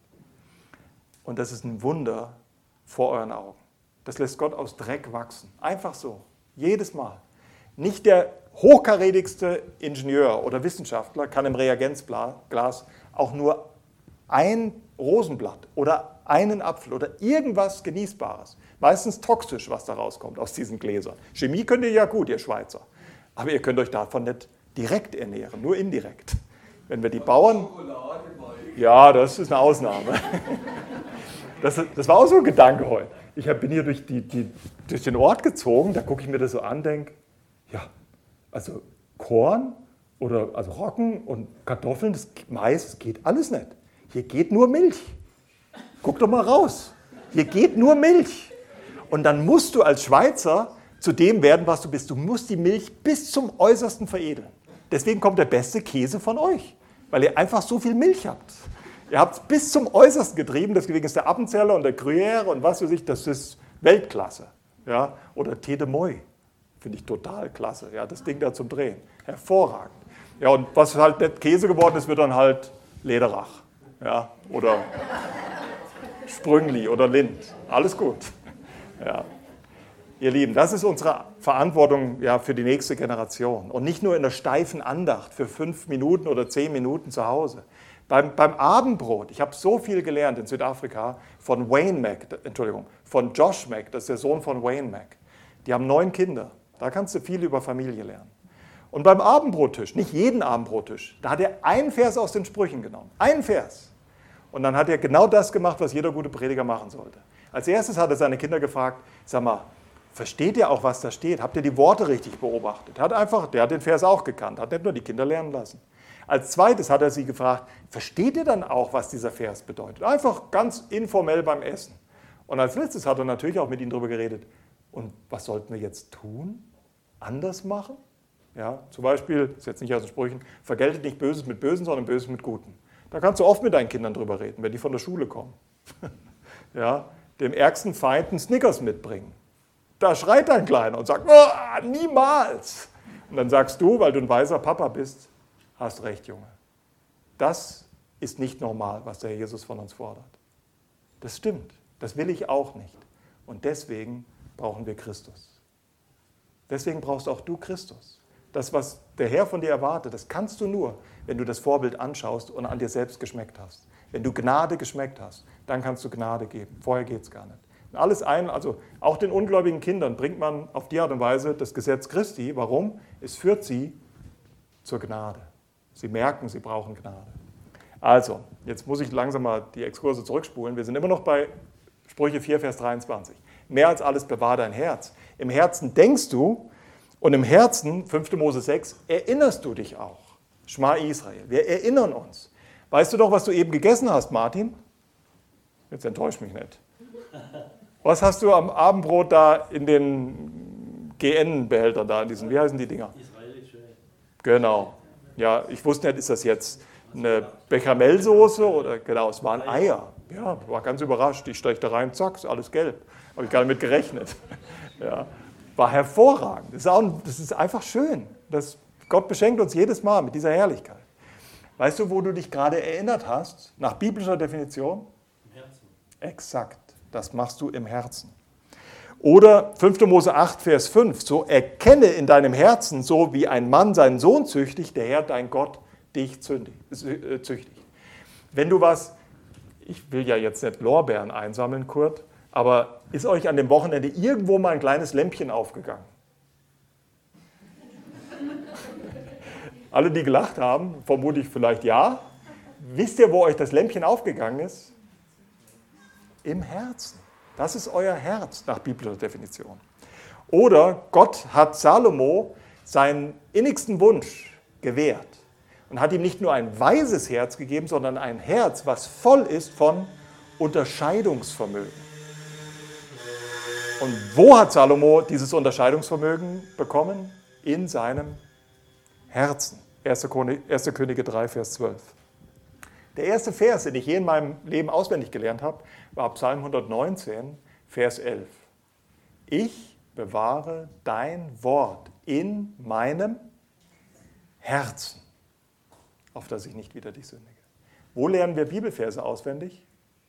Und das ist ein Wunder vor euren Augen. Das lässt Gott aus Dreck wachsen. Einfach so. Jedes Mal. Nicht der hochkarätigste Ingenieur oder Wissenschaftler kann im Reagenzglas auch nur ein Rosenblatt oder einen Apfel oder irgendwas Genießbares. Meistens toxisch, was da rauskommt aus diesen Gläsern. Chemie könnt ihr ja gut, ihr Schweizer. Aber ihr könnt euch davon nicht direkt ernähren, nur indirekt. Wenn wir die Bauern... Ja, das ist eine Ausnahme. Das war auch so ein Gedanke heute. Ich bin hier durch den Ort gezogen, da gucke ich mir das so an, denke, ja, also Korn oder also Roggen und Kartoffeln, Mais, geht alles nicht. Hier geht nur Milch. Guck doch mal raus. Hier geht nur Milch. Und dann musst du als Schweizer zu dem werden, was du bist. Du musst die Milch bis zum Äußersten veredeln. Deswegen kommt der beste Käse von euch, weil ihr einfach so viel Milch habt. Ihr habt es bis zum Äußersten getrieben, deswegen ist der Appenzeller und der Gruyère und was weiß ich, das ist Weltklasse. Ja? Oder Thé de Moy, finde ich total klasse, ja? Das Ding da zum Drehen. Hervorragend. Ja, und was halt nicht Käse geworden ist, wird dann halt Lederach. Ja? Oder Sprüngli oder Lind. Alles gut. Ja. Ihr Lieben, das ist unsere Verantwortung ja, für die nächste Generation. Und nicht nur in der steifen Andacht für 5 Minuten oder 10 Minuten zu Hause. Beim Abendbrot, ich habe so viel gelernt in Südafrika von von Josh Mack, das ist der Sohn von Wayne Mack. Die haben 9 Kinder, da kannst du viel über Familie lernen. Und beim Abendbrottisch, nicht jeden Abendbrottisch, da hat er einen Vers aus den Sprüchen genommen, einen Vers. Und dann hat er genau das gemacht, was jeder gute Prediger machen sollte. Als erstes hat er seine Kinder gefragt, sag mal, versteht ihr auch, was da steht? Habt ihr die Worte richtig beobachtet? Der hat den Vers auch gekannt, hat nicht nur die Kinder lernen lassen. Als zweites hat er sie gefragt, versteht ihr dann auch, was dieser Vers bedeutet? Einfach ganz informell beim Essen. Und als letztes hat er natürlich auch mit ihnen darüber geredet, und was sollten wir jetzt tun? Anders machen? Ja, zum Beispiel, das ist jetzt nicht aus den Sprüchen, vergeltet nicht Böses mit Bösen, sondern Böses mit Guten. Da kannst du oft mit deinen Kindern drüber reden, wenn die von der Schule kommen. Ja, dem ärgsten Feind einen Snickers mitbringen. Da schreit dein Kleiner und sagt, oh, niemals. Und dann sagst du, weil du ein weiser Papa bist, hast recht, Junge. Das ist nicht normal, was der Herr Jesus von uns fordert. Das stimmt, das will ich auch nicht. Und deswegen brauchen wir Christus. Deswegen brauchst auch du Christus. Das, was der Herr von dir erwartet, das kannst du nur, wenn du das Vorbild anschaust und an dir selbst geschmeckt hast. Wenn du Gnade geschmeckt hast, dann kannst du Gnade geben. Vorher geht es gar nicht. Und alles also auch den ungläubigen Kindern bringt man auf die Art und Weise das Gesetz Christi. Warum? Es führt sie zur Gnade. Sie merken, sie brauchen Gnade. Also, jetzt muss ich langsam mal die Exkurse zurückspulen. Wir sind immer noch bei Sprüche 4, Vers 23. Mehr als alles bewahr dein Herz. Im Herzen denkst du und im Herzen, 5. Mose 6, erinnerst du dich auch. Schma Israel. Wir erinnern uns. Weißt du doch, was du eben gegessen hast, Martin? Jetzt enttäusch mich nicht. Was hast du am Abendbrot da in den GN-Behältern da, in diesen, wie heißen die Dinger? Israelische. Genau. Ja, ich wusste nicht, ist das jetzt eine Bechamelsoße oder, genau, es waren Eier. Ja, war ganz überrascht. Ich steche da rein, zack, ist alles gelb. Habe ich gar nicht mit gerechnet. Ja, war hervorragend. Das ist einfach schön. Gott beschenkt uns jedes Mal mit dieser Herrlichkeit. Weißt du, wo du dich gerade erinnert hast, nach biblischer Definition? Im Herzen. Exakt, das machst du im Herzen. Oder 5. Mose 8, Vers 5, so erkenne in deinem Herzen, so wie ein Mann seinen Sohn züchtigt, der Herr, dein Gott, dich züchtigt. Wenn du ich will ja jetzt nicht Lorbeeren einsammeln, Kurt, aber ist euch an dem Wochenende irgendwo mal ein kleines Lämpchen aufgegangen? Alle, die gelacht haben, vermute ich vielleicht ja. Wisst ihr, wo euch das Lämpchen aufgegangen ist? Im Herzen. Das ist euer Herz nach biblischer Definition. Oder Gott hat Salomo seinen innigsten Wunsch gewährt und hat ihm nicht nur ein weises Herz gegeben, sondern ein Herz, was voll ist von Unterscheidungsvermögen. Und wo hat Salomo dieses Unterscheidungsvermögen bekommen? In seinem Herzen. 1. Könige 3, Vers 12. Der erste Vers, den ich je in meinem Leben auswendig gelernt habe, war Psalm 119, Vers 11. Ich bewahre dein Wort in meinem Herzen, auf das ich nicht wieder dich sündige. Wo lernen wir Bibelverse auswendig?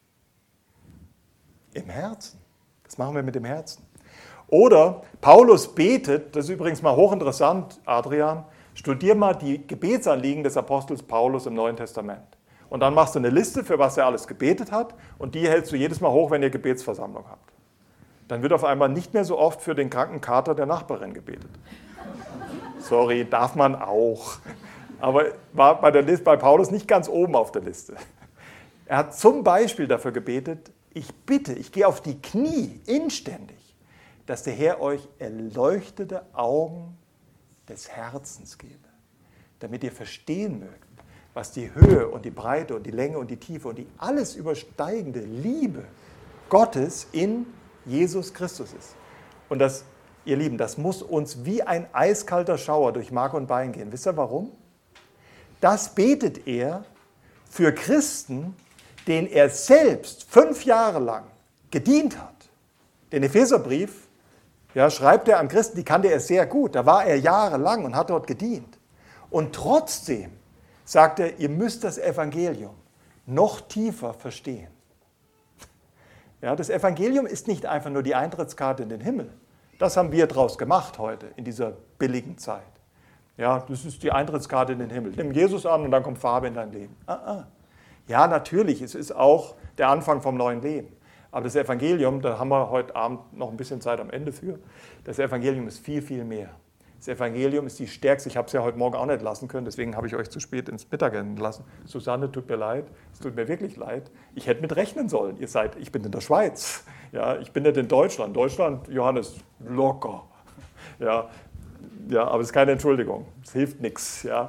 Im Herzen. Das machen wir mit dem Herzen. Oder Paulus betet, das ist übrigens mal hochinteressant, Adrian, studier mal die Gebetsanliegen des Apostels Paulus im Neuen Testament. Und dann machst du eine Liste, für was er alles gebetet hat, und die hältst du jedes Mal hoch, wenn ihr Gebetsversammlung habt. Dann wird auf einmal nicht mehr so oft für den kranken Kater der Nachbarin gebetet. Sorry, darf man auch. Aber war bei Paulus nicht ganz oben auf der Liste. Er hat zum Beispiel dafür gebetet, ich gehe auf die Knie inständig, dass der Herr euch erleuchtete Augen des Herzens gebe, damit ihr verstehen mögt, was die Höhe und die Breite und die Länge und die Tiefe und die alles übersteigende Liebe Gottes in Jesus Christus ist. Und das, ihr Lieben, das muss uns wie ein eiskalter Schauer durch Mark und Bein gehen. Wisst ihr warum? Das betet er für Christen, denen er selbst 5 Jahre lang gedient hat. Den Epheserbrief schreibt er an Christen, die kannte er sehr gut. Da war er jahrelang und hat dort gedient. Und trotzdem sagt er, ihr müsst das Evangelium noch tiefer verstehen. Ja, das Evangelium ist nicht einfach nur die Eintrittskarte in den Himmel. Das haben wir draus gemacht heute, in dieser billigen Zeit. Ja, das ist die Eintrittskarte in den Himmel. Nimm Jesus an und dann kommt Farbe in dein Leben. Ja, natürlich, es ist auch der Anfang vom neuen Leben. Aber das Evangelium, da haben wir heute Abend noch ein bisschen Zeit am Ende für, das Evangelium ist viel, viel mehr. Das Evangelium ist die stärkste, ich habe es ja heute Morgen auch nicht lassen können, deswegen habe ich euch zu spät ins Mittagessen gelassen. Susanne, tut mir leid, es tut mir wirklich leid. Ich hätte mit rechnen sollen. Ich bin in der Schweiz, ja, ich bin nicht in Deutschland. Deutschland, Johannes, locker. Ja, aber es ist keine Entschuldigung, es hilft nichts. Ja.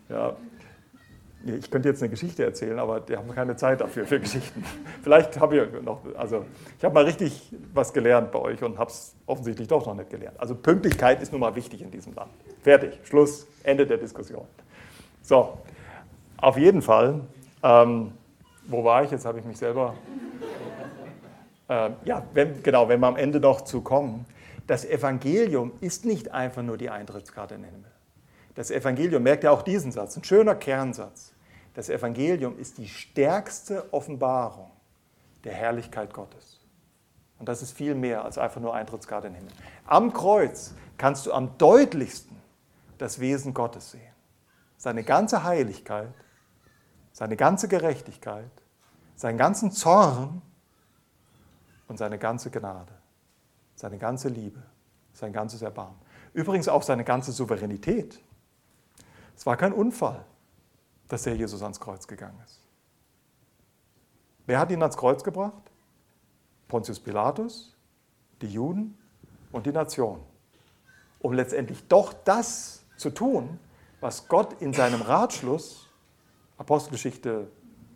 Ich könnte jetzt eine Geschichte erzählen, aber wir haben keine Zeit dafür, für Geschichten. Vielleicht habe ich noch, ich habe mal richtig was gelernt bei euch und habe es offensichtlich doch noch nicht gelernt. Also Pünktlichkeit ist nun mal wichtig in diesem Land. Fertig, Schluss, Ende der Diskussion. So, auf jeden Fall, wo war ich? Jetzt habe ich mich selber... wenn wir am Ende noch zu kommen, das Evangelium ist nicht einfach nur die Eintrittskarte in den Himmel. Das Evangelium, merkt ihr auch diesen Satz, ein schöner Kernsatz. Das Evangelium ist die stärkste Offenbarung der Herrlichkeit Gottes. Und das ist viel mehr als einfach nur Eintrittskarte in den Himmel. Am Kreuz kannst du am deutlichsten das Wesen Gottes sehen. Seine ganze Heiligkeit, seine ganze Gerechtigkeit, seinen ganzen Zorn und seine ganze Gnade, seine ganze Liebe, sein ganzes Erbarmen. Übrigens auch seine ganze Souveränität. Es war kein Unfall, dass der Jesus ans Kreuz gegangen ist. Wer hat ihn ans Kreuz gebracht? Pontius Pilatus, die Juden und die Nation. Um letztendlich doch das zu tun, was Gott in seinem Ratschluss, Apostelgeschichte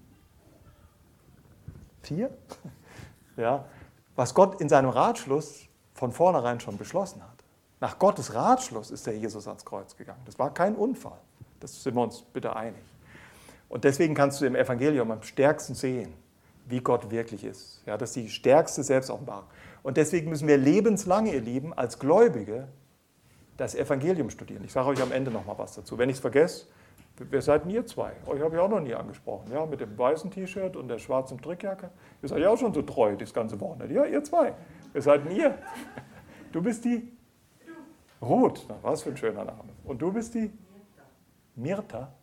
4, ja, was Gott in seinem Ratschluss von vornherein schon beschlossen hat. Nach Gottes Ratschluss ist der Jesus ans Kreuz gegangen. Das war kein Unfall. Das sind wir uns bitte einig. Und deswegen kannst du im Evangelium am stärksten sehen, wie Gott wirklich ist. Ja, das ist die stärkste Selbstoffenbarung. Und deswegen müssen wir lebenslang, ihr Lieben, als Gläubige das Evangelium studieren. Ich sage euch am Ende noch mal was dazu. Wenn ich es vergesse, wer seid denn ihr zwei? Euch habe ich auch noch nie angesprochen. Ja, mit dem weißen T-Shirt und der schwarzen Trickjacke. Ihr seid ja auch schon so treu das ganze Wochenende. Ja, ihr zwei. Wer seid denn ihr? Du bist die Ruth. Na, was für ein schöner Name. Und du bist die Mirta.